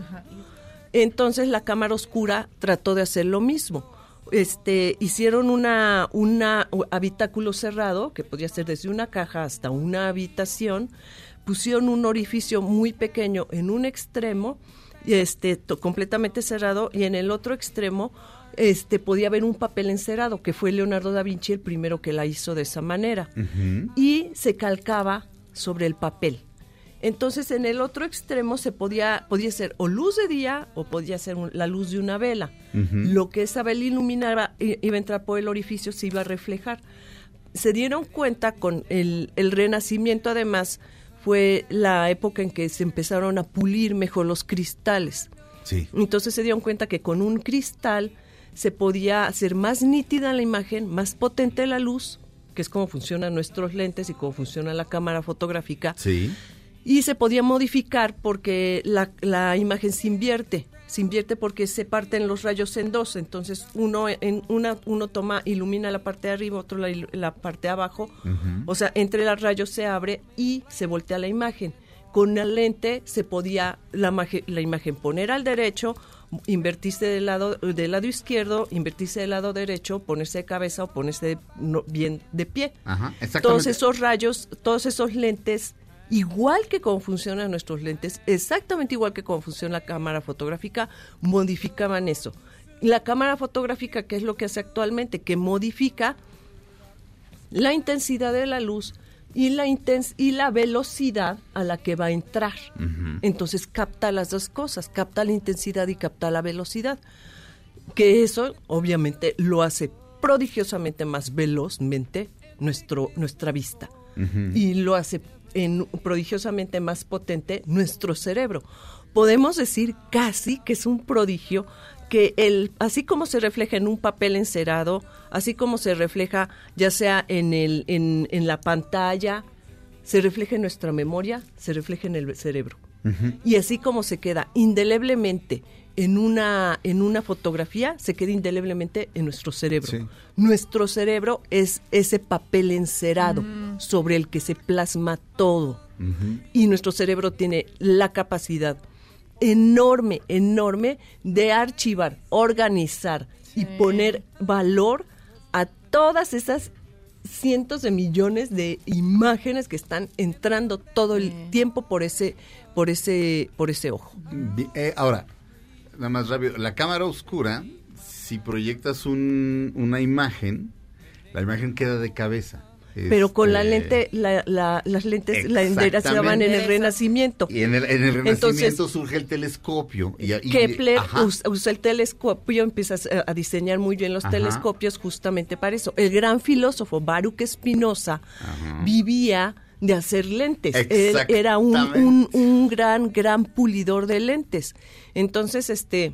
Entonces la cámara oscura trató de hacer lo mismo. Este, hicieron una, una u- habitáculo cerrado, que podía ser desde una caja hasta una habitación, pusieron un orificio muy pequeño en un extremo, y este, to- completamente cerrado, y en el otro extremo este, podía haber un papel encerado, que fue Leonardo da Vinci el primero que la hizo de esa manera. Ujú. Y se calcaba sobre el papel. Entonces, en el otro extremo se podía, podía ser o luz de día o podía ser un- la luz de una vela. Ujú. Lo que esa vela iluminaba i- iba a entrar por el orificio, se iba a reflejar. Se dieron cuenta con el, el Renacimiento, además, fue la época en que se empezaron a pulir mejor los cristales. Sí. Entonces se dieron cuenta que con un cristal se podía hacer más nítida la imagen, más potente la luz, que es cómo funcionan nuestros lentes y cómo funciona la cámara fotográfica, Sí. y se podía modificar porque la, la imagen se invierte, se invierte porque se parten los rayos en dos, entonces uno en una uno toma, ilumina la parte de arriba, otro la, ilu- la parte de abajo, Ujú. o sea, entre los rayos se abre y se voltea la imagen. Con la lente se podía la, imagen- la imagen poner al derecho, invertirse del lado del lado izquierdo, invertirse del lado derecho, ponerse de cabeza o ponerse de- no- bien de pie. Ajá, exactamente. Todos esos rayos, todos esos lentes, igual que cómo funcionan nuestros lentes, exactamente igual que cómo funciona la cámara fotográfica, modificaban eso. La cámara fotográfica, ¿qué es lo que hace actualmente? Que modifica la intensidad de la luz y la intens y la velocidad a la que va a entrar. Ujú. Entonces capta las dos cosas, capta la intensidad y capta la velocidad. Que eso obviamente lo hace prodigiosamente más velozmente nuestro, nuestra vista. Ujú. Y lo hace en prodigiosamente más potente nuestro cerebro. Podemos decir casi que es un prodigio que el, así como se refleja en un papel encerado, así como se refleja ya sea en el, en, en la pantalla, se refleja en nuestra memoria, se refleja en el cerebro. Uh-huh. Y así como se queda indeleblemente en una, en una fotografía, se queda indeleblemente en nuestro cerebro. Sí. Nuestro cerebro es ese papel encerado uh-huh. sobre el que se plasma todo. Uh-huh. Y nuestro cerebro tiene la capacidad enorme, enorme de archivar, organizar sí. y poner valor a todas esas cientos de millones de imágenes que están entrando todo el sí. tiempo por ese, por ese, por ese ojo. Eh, ahora, nada más rápido, la cámara oscura, si proyectas un, una imagen, la imagen queda de cabeza. Pero con este... la lente, la, la, las lentes la enderezaban en el Renacimiento. Y en el, en el Renacimiento Entonces, surge el telescopio. Y, y, Kepler usa, usa el telescopio, empieza a, a diseñar muy bien los ajá. telescopios justamente para eso. El gran filósofo Baruch Spinoza ajá. vivía de hacer lentes. Él era un, un, un gran, gran pulidor de lentes. Entonces, este...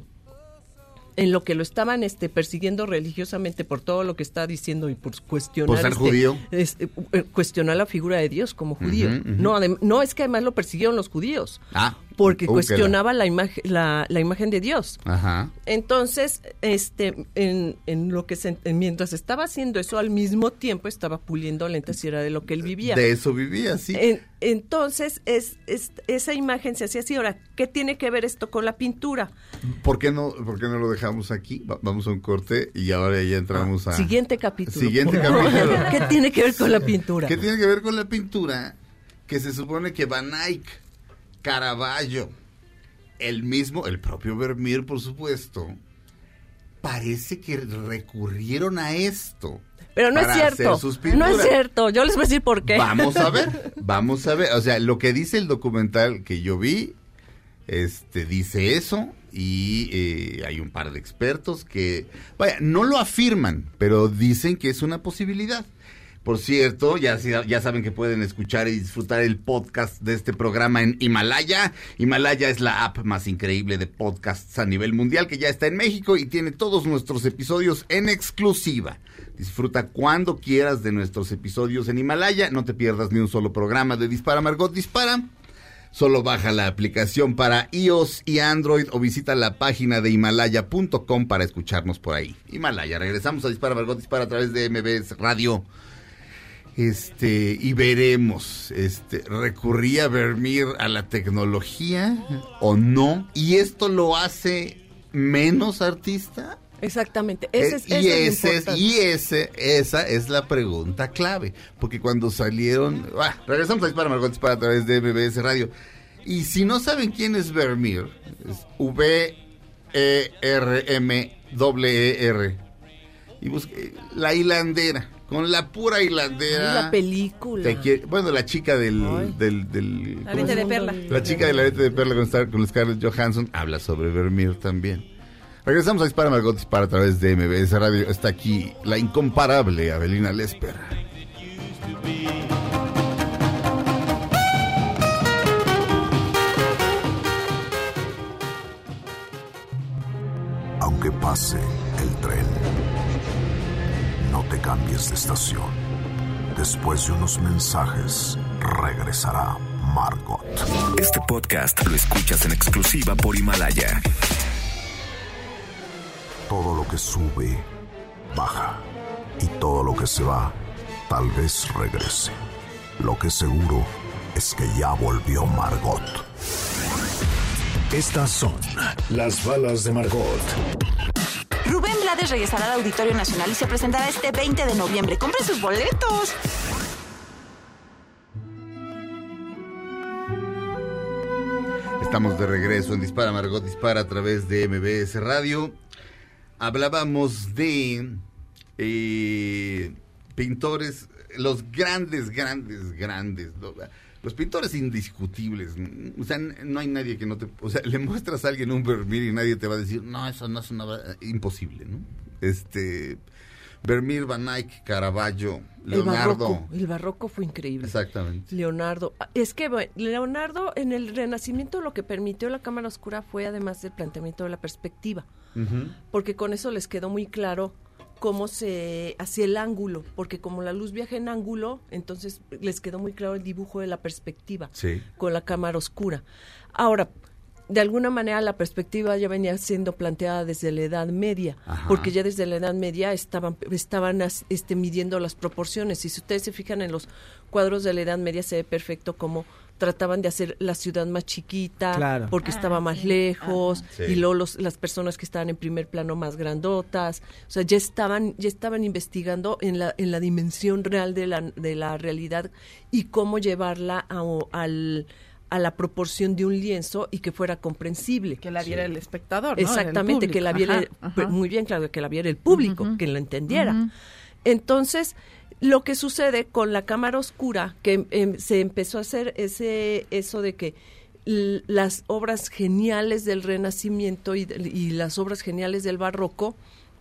en lo que lo estaban este, persiguiendo religiosamente por todo lo que está diciendo y por cuestionar ¿Por ser este, judío? Este, cuestionar la figura de Dios como judío. Uh-huh, uh-huh. No, adem- no es que además lo persiguieron los judíos, ah, porque uh, cuestionaba la imagen la, la imagen de Dios. Ajá. Entonces, este, en, en lo que se, en, mientras estaba haciendo eso, al mismo tiempo estaba puliendo lentes y era de lo que él vivía. De eso vivía, sí. En, entonces, es, es esa imagen se hacía así. Ahora, ¿qué tiene que ver esto con la pintura? ¿Por qué no, por qué no lo dejamos aquí? Va, vamos a un corte y ahora ya entramos a... Siguiente capítulo. Siguiente capítulo. ¿Qué tiene que ver con la pintura? ¿Qué tiene que ver con la pintura? Que se supone que Van Eyck, Caravaggio, el mismo, el propio Vermeer, por supuesto, parece que recurrieron a esto. Pero no es cierto, no es cierto, yo les voy a decir por qué. Vamos a ver, vamos a ver, o sea, lo que dice el documental que yo vi, este, dice eso, y eh, hay un par de expertos que, vaya, no lo afirman, pero dicen que es una posibilidad. Por cierto, ya, ya saben que pueden escuchar y disfrutar el podcast de este programa en Himalaya. Himalaya es la app más increíble de podcasts a nivel mundial que ya está en México y tiene todos nuestros episodios en exclusiva. Disfruta cuando quieras de nuestros episodios en Himalaya. No te pierdas ni un solo programa de Dispara Margot Dispara. Solo baja la aplicación para iOS y Android o visita la página de himalaya punto com para escucharnos por ahí. Himalaya, regresamos a Dispara Margot Dispara a través de M B S Radio. Este, y veremos, este, ¿recurría Vermeer a la tecnología o no? ¿Y esto lo hace menos artista? Exactamente, ese es, eh, y, ese ese es, y ese, esa es la pregunta clave, porque cuando salieron, ah, regresamos a Dispara Margot Dispara a través de M B S Radio, y si no saben quién es Vermeer, es V E R M E R, y busque, la hilandera, con la pura hilandera. La película. Quiere, bueno, la chica del... del, del la arete de perla. La chica de la arete de perla con, Star, con Scarlett Johansson habla sobre Vermeer también. Regresamos a Dispara Margot Dispara a través de M B S Radio. Está aquí la incomparable Avelina Lesper. Aunque pase el tren, no te cambies de estación. Después de unos mensajes, regresará Margot. Este podcast lo escuchas en exclusiva por Himalaya. Todo lo que sube, baja. Y todo lo que se va, tal vez regrese. Lo que seguro es que ya volvió Margot. Estas son las balas de Margot. Rubén Blades regresará al Auditorio Nacional y se presentará este veinte de noviembre. ¡Compren sus boletos! Estamos de regreso en Dispara Margot Dispara a través de M B S Radio. Hablábamos de eh, pintores, los grandes, grandes, grandes, ¿no? Los pintores indiscutibles. O sea, no hay nadie que no te... O sea, le muestras a alguien un Vermeer y nadie te va a decir, no, eso no es una... Imposible, ¿no? Este... Vermeer, Van Eyck, Caravaggio, El Leonardo. barroco, el barroco fue increíble. Exactamente. Leonardo, es que bueno, Leonardo en el Renacimiento lo que permitió la cámara oscura fue además del planteamiento de la perspectiva, Uh-huh. porque con eso les quedó muy claro cómo se hacía el ángulo, porque como la luz viaja en ángulo, entonces les quedó muy claro el dibujo de la perspectiva Sí. con la cámara oscura. Ahora, de alguna manera la perspectiva ya venía siendo planteada desde la Edad Media, Ajá. porque ya desde la Edad Media estaban estaban as- este, midiendo las proporciones, y si ustedes se fijan en los cuadros de la Edad Media se ve perfecto cómo trataban de hacer la ciudad más chiquita, Claro. porque Ah, estaba más sí. lejos, Sí. y luego los- las personas que estaban en primer plano más grandotas, o sea, ya estaban ya estaban investigando en la en la dimensión real de la de la realidad y cómo llevarla a, o- al a la proporción de un lienzo y que fuera comprensible. Que la viera el espectador, ¿no? Exactamente, El que la público. viera, Ajá, pues, ajá. muy bien, claro, que la viera el público, Ujú. que la entendiera. Ujú. Entonces, lo que sucede con la cámara oscura, que em, se empezó a hacer ese eso de que l- las obras geniales del Renacimiento y, del- y las obras geniales del Barroco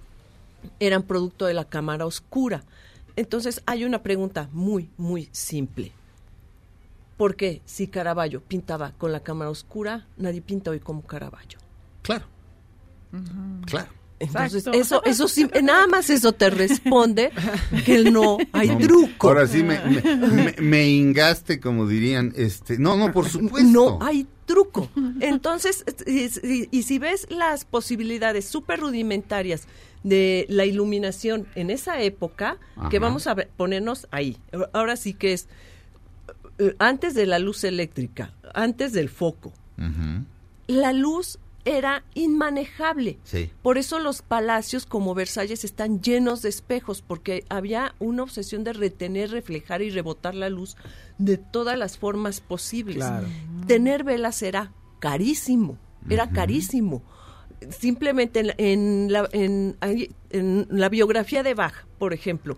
eran producto de la cámara oscura. Entonces, hay una pregunta muy, muy simple. ¿Por qué si Caravaggio pintaba con la cámara oscura, nadie pinta hoy como Caravaggio? Claro. Claro. Entonces, Exacto. eso, eso sí, nada más eso te responde que no hay No, truco. Ahora sí me, me, me- me hingaste, como dirían. este No, no, por supuesto. No hay truco. Entonces, y, y- y si ves las posibilidades súper rudimentarias de la iluminación en esa época, que Ajá. vamos a ver- ponernos ahí. Ahora sí que es eh, antes de la luz eléctrica, antes del foco. Ujú. La luz era inmanejable. Sí. Por eso los palacios como Versalles están llenos de espejos, porque había una obsesión de retener, reflejar y rebotar la luz de todas las formas posibles. Claro. Tener velas era carísimo, era Ujú. carísimo. Simplemente en, en la, en, ahí- en la biografía de Bach, por ejemplo,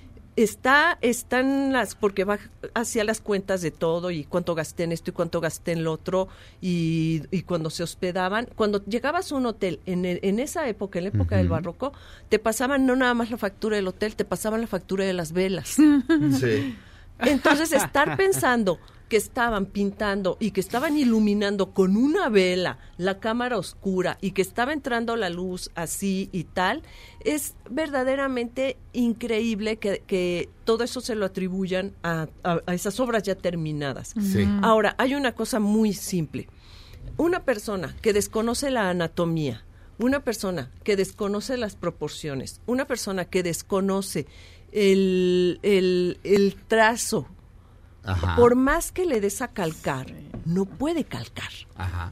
está están las porque Bach hacía las cuentas de todo y cuánto gasté en esto y cuánto gasté en lo otro y, y cuando se hospedaban, cuando llegabas a un hotel en, el- en esa época, en la época del Ujú. Barroco, te pasaban no nada más la factura del hotel, te pasaban la factura de las velas. Sí. Entonces, estar pensando que estaban pintando y que estaban iluminando con una vela la cámara oscura y que estaba entrando la luz así y tal, es verdaderamente increíble que, que todo eso se lo atribuyan a, a- a esas obras ya terminadas. Sí. Ahora, hay una cosa muy simple. Una persona que desconoce la anatomía, una persona que desconoce las proporciones, una persona que desconoce el, el, el trazo, Ajá. por más que le des a calcar, no puede calcar. Ajá.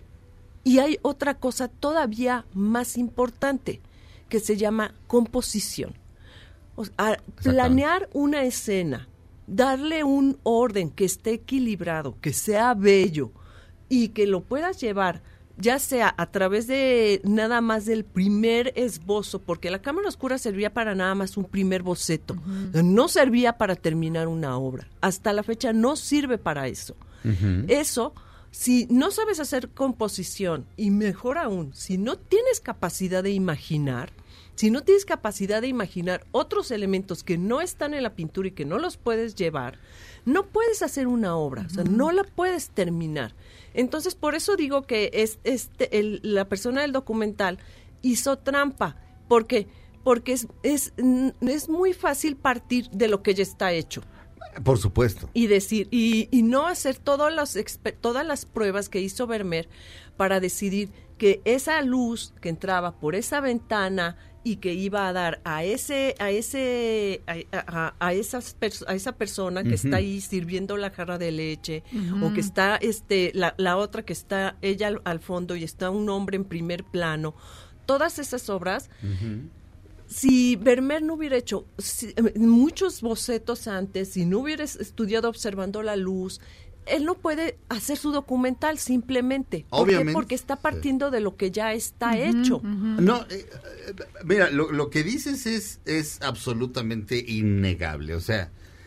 Y hay otra cosa todavía más importante, que se llama composición. O sea, planear una escena, darle un orden que esté equilibrado, que sea bello y que lo puedas llevar ya sea a través de nada más del primer esbozo, porque la cámara oscura servía para nada más un primer boceto, uh-huh. no servía para terminar una obra, hasta la fecha no sirve para eso. Uh-huh. Eso, si no sabes hacer composición, y mejor aún, si no tienes capacidad de imaginar, si no tienes capacidad de imaginar otros elementos que no están en la pintura y que no los puedes llevar, no puedes hacer una obra, uh-huh. o sea, no la puedes terminar. Entonces, por eso digo que es, este, el, la persona del documental hizo trampa. ¿Por qué? Porque es, es, es muy fácil partir de lo que ya está hecho. Por supuesto. Y decir, y, y no hacer todas las, todas las pruebas que hizo Vermeer para decidir que esa luz que entraba por esa ventana y que iba a dar a ese a ese a, a, a esas pers- a esa persona que uh-huh. está ahí sirviendo la jarra de leche uh-huh. o que está este la, la otra que está ella al, al fondo y está un hombre en primer plano, todas esas obras uh-huh. si Vermeer no hubiera hecho si, muchos bocetos antes, si no hubiera estudiado observando la luz, él no puede hacer su documental simplemente. ¿Por Obviamente. qué? Porque está partiendo de lo que ya está uh-huh, hecho. Uh-huh. No, eh, eh, mira, lo, lo que dices es, es absolutamente innegable. O sea,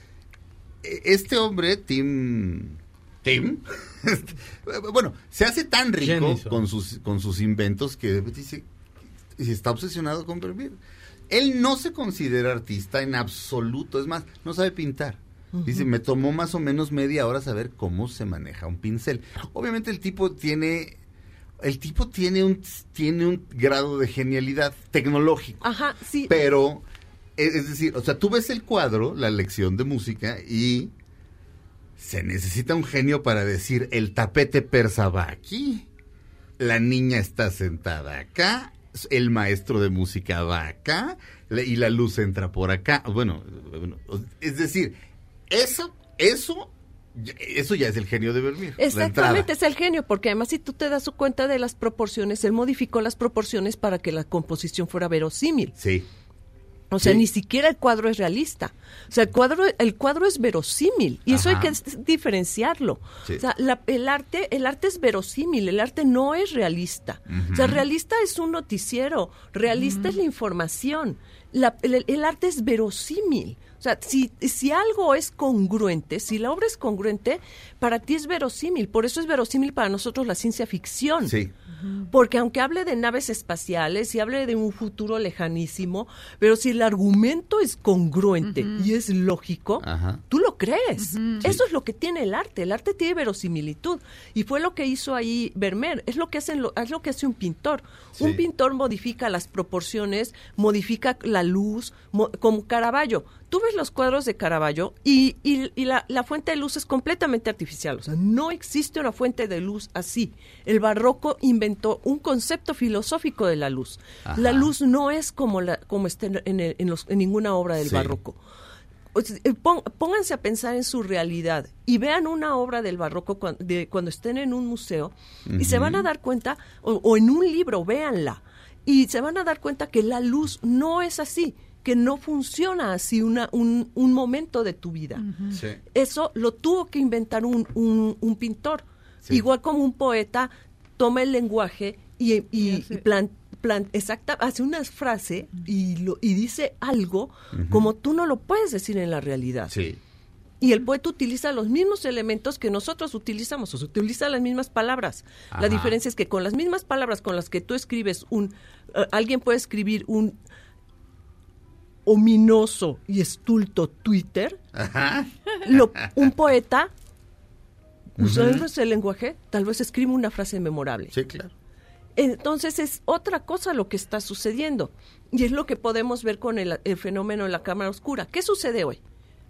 este hombre, Tim... Tim, bueno, se hace tan rico con sus, con sus inventos que dice, está obsesionado con Vermeer. Él no se considera artista en absoluto, es más, no sabe pintar. Dice, me tomó más o menos media hora saber cómo se maneja un pincel. Obviamente el tipo tiene, el tipo tiene un, tiene un grado de genialidad tecnológico. Ajá, sí. Pero, es, es decir, o sea, tú ves el cuadro, la lección de música, y se necesita un genio para decir, el tapete persa va aquí, la niña está sentada acá, el maestro de música va acá, y la luz entra por acá. Bueno, bueno es decir, eso, eso, eso ya es el genio de Vermeer. Exactamente, es el genio, porque además si tú te das cuenta de las proporciones, él modificó las proporciones para que la composición fuera verosímil. Sí. O sea, sí. ni siquiera el cuadro es realista. O sea, el cuadro, el cuadro es verosímil y eso Ajá. hay que diferenciarlo. Sí. O sea, la, el arte, el arte es verosímil, el arte no es realista. Uh-huh. O sea, realista es un noticiero, realista uh-huh. es la información. La, el, el arte es verosímil. O sea, si, si algo es congruente, si la obra es congruente, para ti es verosímil. Por eso es verosímil para nosotros la ciencia ficción. Sí. Porque aunque hable de naves espaciales y hable de un futuro lejanísimo, pero si el argumento es congruente uh-huh. y es lógico, Ajá. tú lo crees. Uh-huh. Eso sí. es lo que tiene el arte. El arte tiene verosimilitud. Y fue lo que hizo ahí Vermeer. Es lo que, hacen lo, es lo que hace un pintor. Sí. Un pintor modifica las proporciones, modifica la luz, mo, como Caravaggio. Tú ves los cuadros de Caravaggio y, y, y la, la fuente de luz es completamente artificial. O sea, no existe una fuente de luz así. El barroco inventó un concepto filosófico de la luz. Ajá. La luz no es como la como está en, el, en, los, en ninguna obra del sí. barroco. O sea, pon, pónganse a pensar en su realidad y vean una obra del barroco cuando, de, cuando estén en un museo uh-huh. y se van a dar cuenta, o, o en un libro, véanla, y se van a dar cuenta que la luz no es así, que no funciona así una, un, un momento de tu vida. Uh-huh. Sí. Eso lo tuvo que inventar un, un, un pintor. Sí. Igual como un poeta toma el lenguaje y, y, y plan, plan, exacta, hace una frase y, lo, y dice algo uh-huh. como tú no lo puedes decir en la realidad. Sí. Y el poeta utiliza los mismos elementos que nosotros utilizamos, o sea, utiliza las mismas palabras. Ajá. La diferencia es que con las mismas palabras con las que tú escribes un, uh, alguien puede escribir un ominoso y estulto Twitter. Ajá. Lo, un poeta, usando uh-huh. ese lenguaje, tal vez escribe una frase memorable. Sí, claro. Entonces es otra cosa lo que está sucediendo. Y es lo que podemos ver con el, el fenómeno de la cámara oscura. ¿Qué sucede hoy?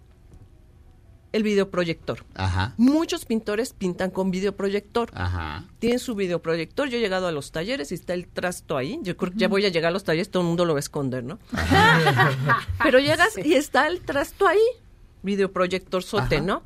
El videoproyector. Ajá. Muchos pintores pintan con videoproyector. Ajá. Tienen su videoproyector. Yo he llegado a los talleres y está el trasto ahí. Yo creo que ya voy a llegar a los talleres, todo el mundo lo va a esconder, ¿no? Pero llegas sí. y está el trasto ahí. Videoproyector sote, Ajá. ¿no?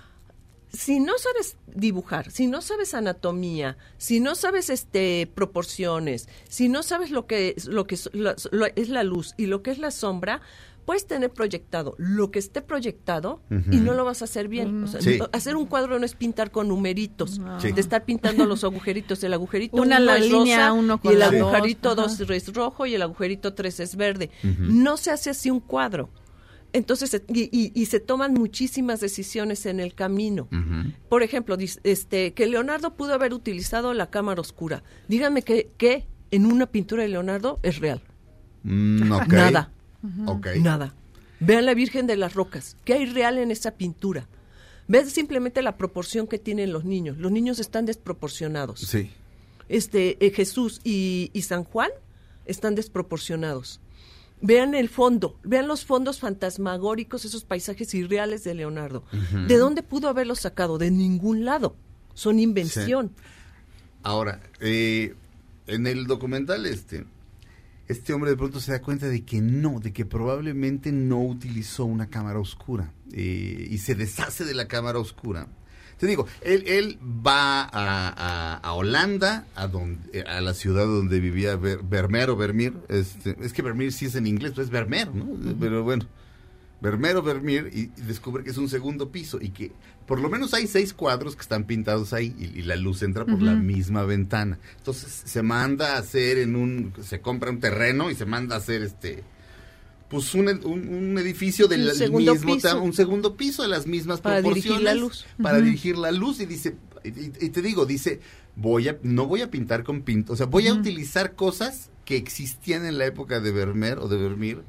Si no sabes dibujar, si no sabes anatomía, si no sabes este proporciones, si no sabes lo que lo que lo, lo, es la luz y lo que es la sombra, puedes tener proyectado lo que esté proyectado uh-huh. y no lo vas a hacer bien. O sea, sí. no, hacer un cuadro no es pintar con numeritos, no. sí. de estar pintando los agujeritos. El agujerito una uno la es línea, rosa uno con y el la agujerito dos, dos es rojo y el agujerito tres es verde. Uh-huh. No se hace así un cuadro. Entonces, y, y, y se toman muchísimas decisiones en el camino. Uh-huh. Por ejemplo, este, que Leonardo pudo haber utilizado la cámara oscura. Díganme que, que en una pintura de Leonardo es real. Mm, okay. Nada. Uh-huh. Okay. Nada. Vean la Virgen de las Rocas. ¿Qué hay real en esa pintura? Vean simplemente la proporción que tienen los niños. Los niños están desproporcionados. Sí. Este, eh, Jesús y, y San Juan están desproporcionados. Vean el fondo, vean los fondos fantasmagóricos, esos paisajes irreales de Leonardo. Uh-huh. ¿De dónde pudo haberlos sacado? De ningún lado. Son invención. Sí. Ahora, eh, en el documental este, este hombre de pronto se da cuenta de que no, de que probablemente no utilizó una cámara oscura eh, y se deshace de la cámara oscura. Te digo, él, él va a, a, a Holanda, a donde, a la ciudad donde vivía Ver, Vermeer o Vermeer. Este, es que Vermeer sí es en inglés, pero es Vermeer, ¿no? Uh-huh. Pero bueno, Vermeer o Vermeer, y, y descubre que es un segundo piso y que por lo menos hay seis cuadros que están pintados ahí y, y la luz entra por uh-huh. la misma ventana. Entonces se manda a hacer en un, se compra un terreno y se manda a hacer este... pues un, un, un edificio del segundo mismo piso. un segundo piso de las mismas para proporciones dirigir la luz. para uh-huh. dirigir la luz y dice, Y, y- y te digo, dice, voy a, no voy a pintar con pinto, o sea, voy a Ujú. utilizar cosas que existían en la época de Vermeer o de Vermeer,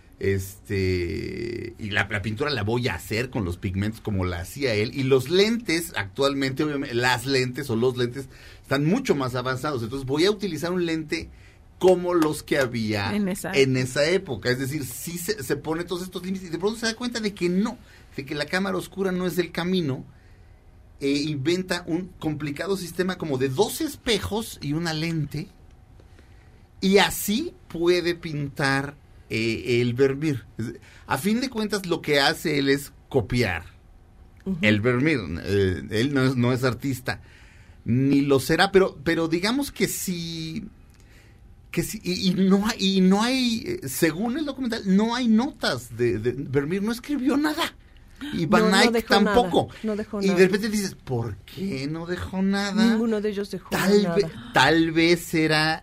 este, y la, la pintura la voy a hacer con los pigmentos como la hacía él, y los lentes, actualmente, obviamente, las lentes o los lentes están mucho más avanzados, entonces voy a utilizar un lente como los que había En esa en esa época, es decir, sí se, se pone todos estos límites, y de pronto se da cuenta de que no, de que la cámara oscura no es el camino, e inventa un complicado sistema como de dos espejos y una lente, y así puede pintar eh, el Vermeer. Es- A fin de cuentas, lo que hace él es copiar el Vermeer. Eh, él no es, no es artista, ni lo será, pero, pero digamos que sí, que sí, y, y no hay, y no hay, eh, según el documental, no hay notas de, de Vermeer, no escribió nada. Y Van No, no Eyck dejó tampoco. nada, no dejó y nada. de repente dices, ¿por qué no dejó nada? Ninguno de ellos dejó Tal, nada. ve- tal vez era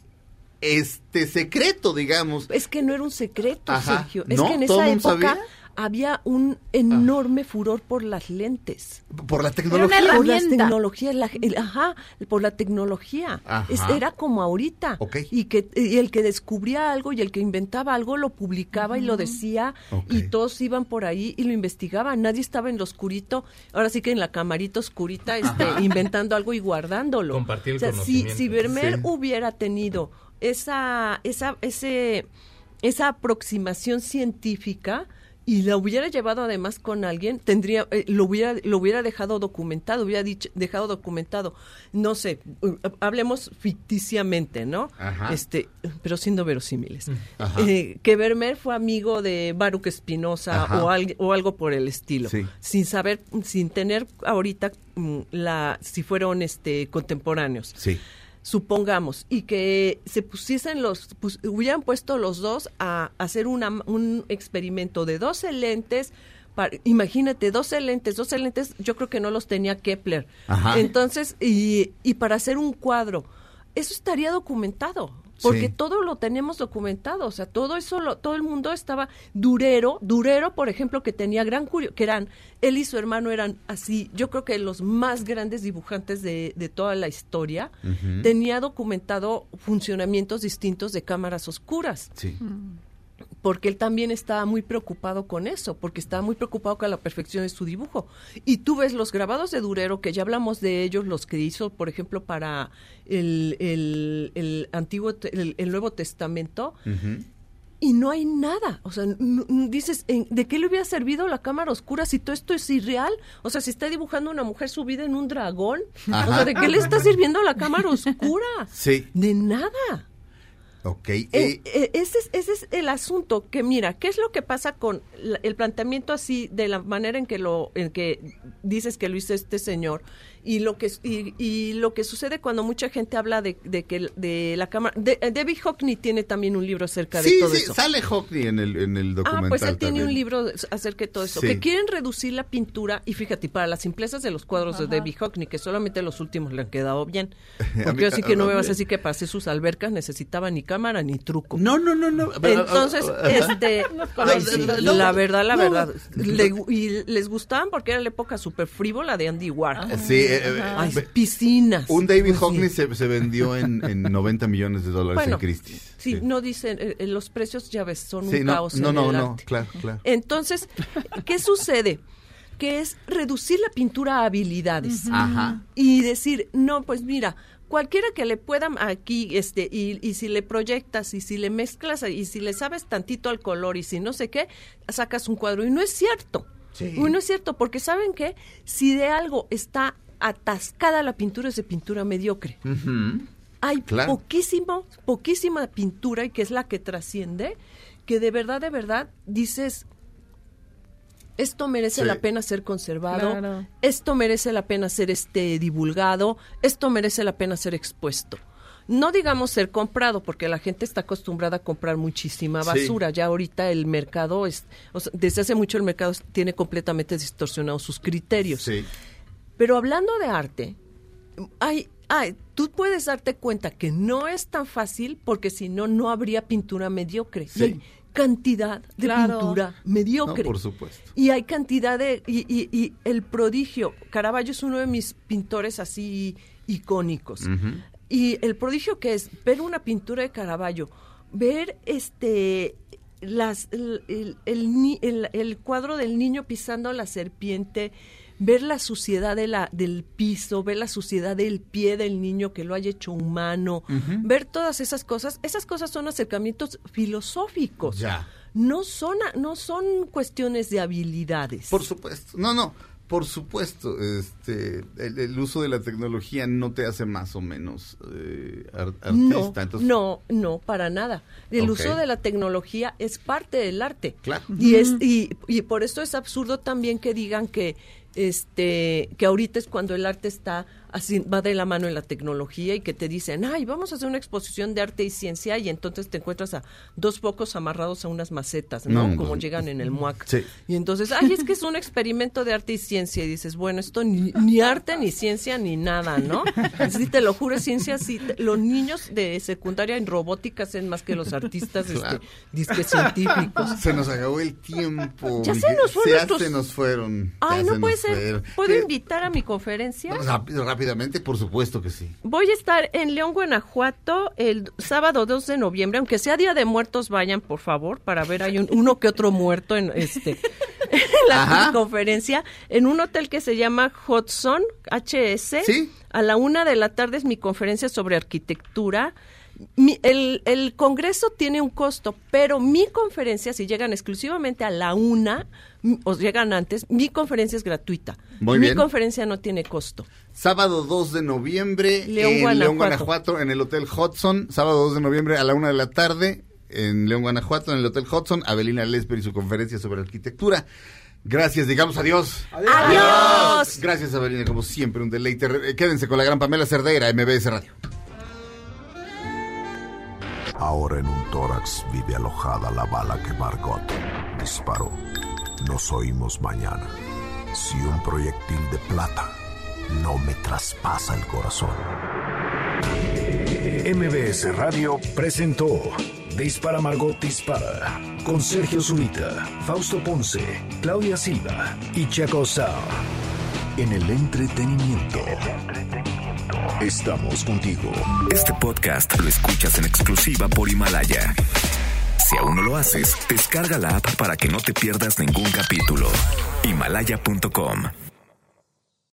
este secreto, digamos. Es que no era un secreto, Ajá. Sergio. Es ¿No? que en ¿Todo esa el mundo época sabía? había un enorme furor por las lentes. Por la Era tecnología. una Por las herramienta. tecnologías, la- el- ajá, por la tecnología. Ajá. Es- era como ahorita. Ok. Y que y el que descubría algo y el que inventaba algo lo publicaba y lo decía Ok. y todos iban por ahí y lo investigaban. Nadie estaba en lo oscurito, ahora sí que en la camarita oscurita, este, inventando algo y guardándolo. Compartir el O sea, si, conocimiento. si Vermeer Sí. hubiera tenido esa, esa, ese, esa aproximación científica y la hubiera llevado además con alguien, tendría, eh, lo hubiera, lo hubiera dejado documentado, hubiera dicho, dejado documentado, no sé, uh, hablemos ficticiamente, ¿no? Ajá. Este, pero siendo verosímiles. Ajá. Eh, que Vermeer fue amigo de Baruch Spinoza Ajá. o, al- o algo por el estilo, Sí. sin saber, sin tener ahorita mm, la, si fueron este contemporáneos. Sí. Supongamos, y que se pusiesen los, pues, hubieran puesto los dos a hacer una, un experimento de doce lentes, para, imagínate, doce lentes, doce lentes, yo creo que no los tenía Kepler. Ajá. Entonces, y, y para hacer un cuadro, eso estaría documentado, porque Sí. todo lo tenemos documentado, o sea, todo eso, lo, todo el mundo estaba, Durero, Durero, por ejemplo, que tenía gran curiosidad, que eran, él y su hermano eran así, yo creo que los más grandes dibujantes de, de toda la historia, Ujú. tenía documentado funcionamientos distintos de cámaras oscuras, Sí. porque él también estaba muy preocupado con eso, porque estaba muy preocupado con la perfección de su dibujo. Y tú ves los grabados de Durero, que ya hablamos de ellos, los que hizo, por ejemplo, para el, el, el Antiguo, Te- el, el Nuevo Testamento, Ujú. y no hay nada. O sea, n- n- dices, ¿en- ¿de qué le hubiera servido la cámara oscura si todo esto es irreal? O sea, si está dibujando una mujer subida en un dragón, Ajá. o sea, ¿de qué le está sirviendo la cámara oscura? Sí. De nada. Ok. Eh, eh, eh, ese, es, ese es el asunto, que mira, ¿qué es lo que pasa con la- el planteamiento así, de la manera en que lo en que dices que lo hizo este señor? Y lo que y, y lo que sucede cuando mucha gente habla de, de que de la cámara, de, eh, David Hockney tiene también un libro acerca de sí, todo sí, eso. sale Hockney en el, en el documental Ah, pues él tiene también. un libro acerca de todo eso. Sí. Que quieren reducir la pintura, y fíjate, para las simplezas de los cuadros de David Hockney, que solamente los últimos le han quedado bien. A Porque mí- así que no a- me a vas a mí- decir que para hacer sus albercas necesitaba ni cámara ni truco. No, no, no, no. pero- Entonces, Ajá. este, ay, sí, no, la verdad, la no. verdad, le- y les gustaban porque era la época súper frívola de Andy Warhol. Sí, eh, eh, Ay, ve- piscinas. un David Pues sí. Hockney se, se vendió en, en noventa millones de dólares Bueno, en Christie's. Sí, no dicen, eh, eh, los precios, ya ves, son Sí, un no, caos no, en no, el no, arte. claro, claro. Entonces, ¿qué sucede? Que es reducir la pintura a habilidades. Ajá. Y decir, no, pues mira, cualquiera que le pueda aquí, este, y, y si le proyectas, y si le mezclas, y si le sabes tantito al color, y si no sé qué, sacas un cuadro. Y no es cierto. Sí. Y no es cierto, porque ¿saben qué? Si de algo está atascada la pintura, es de pintura mediocre. Ujú. Hay Claro. poquísimo, poquísima pintura, y que es la que trasciende, que de verdad, de verdad, dices, esto merece Sí. la pena ser conservado, Claro. esto merece la pena ser este divulgado, esto merece la pena ser expuesto. No digamos ser comprado, porque la gente está acostumbrada a comprar muchísima Sí. basura. Ya ahorita el mercado es, o sea, desde hace mucho el mercado es- tiene completamente distorsionados sus criterios. Sí. Pero hablando de arte, hay, hay, tú puedes darte cuenta que no es tan fácil, porque si no, no habría pintura mediocre. Sí. Y hay cantidad de Claro. pintura mediocre. No, por supuesto. Y hay cantidad de... Y, y, y el prodigio, Caravaggio es uno de mis pintores así icónicos. Ujú. Y el prodigio que es ver una pintura de Caravaggio, ver este las el, el, el, ni- el- el cuadro del niño pisando a la serpiente, ver la suciedad de la, del piso, ver la suciedad del pie del niño que lo haya hecho humano, ver todas esas cosas, esas cosas son acercamientos filosóficos. Ya. No son, a- no son cuestiones de habilidades. Por supuesto. No, no. Por supuesto, este, el, el uso de la tecnología no te hace más o menos eh, ar- No, artista. Entonces, no, no, para nada. El Ok. uso de la tecnología es parte del arte. Claro. Y es y, y por esto es absurdo también que digan que este que ahorita es cuando el arte está así, va de la mano en la tecnología y que te dicen, ay, vamos a hacer una exposición de arte y ciencia y entonces te encuentras a dos focos amarrados a unas macetas, ¿no? No, Como no. llegan en el M U A C. Sí. Y entonces, ay, es que es un experimento de arte y ciencia. Y dices, bueno, esto ni, ni arte, ni ciencia, ni nada, ¿no? Sí, te lo juro, es ciencia, sí. te- los niños de secundaria en robótica hacen más que los artistas, Claro. este, disque científicos. Se nos acabó el tiempo. Ya se nos fueron Ya nuestros- se nos fueron. Ay, ya no se puede nos ser. fueron. ¿Puedo Eh, invitar a mi conferencia? rápido, rápidamente, por supuesto que sí. Voy a estar en León, Guanajuato, el sábado dos de noviembre, aunque sea Día de Muertos, vayan, por favor, para ver, hay un- uno que otro muerto en este en la Ajá. conferencia, en un hotel que se llama Hudson, H S. Sí. A la una de la tarde es mi conferencia sobre arquitectura. Mi- el, el congreso tiene un costo, pero mi conferencia, si llegan exclusivamente a la una, m- o llegan antes, mi conferencia es gratuita. Muy mi bien. conferencia no tiene costo. Sábado dos de noviembre León, en Guanajuato. León, Guanajuato, en el Hotel Hudson. Sábado dos de noviembre a la una de la tarde en León, Guanajuato, en el Hotel Hudson. Abelina Lesper y su conferencia sobre arquitectura. Gracias, digamos adiós. ¡Adiós! Gracias, Abelina, como siempre, un deleite. Re- Quédense con la gran Pamela Cerdeira, M B S Radio. Ahora en un tórax vive alojada la bala que Margot disparó. Nos oímos mañana. Si un proyectil de plata no me traspasa el corazón. M B S Radio presentó Dispara Margot Dispara con Sergio Zurita, Fausto Ponce, Claudia Silva y Chaco Sao. En el entretenimiento. Estamos contigo. Este podcast lo escuchas en exclusiva por Himalaya. Si aún no lo haces, descarga la app para que no te pierdas ningún capítulo. Himalaya punto com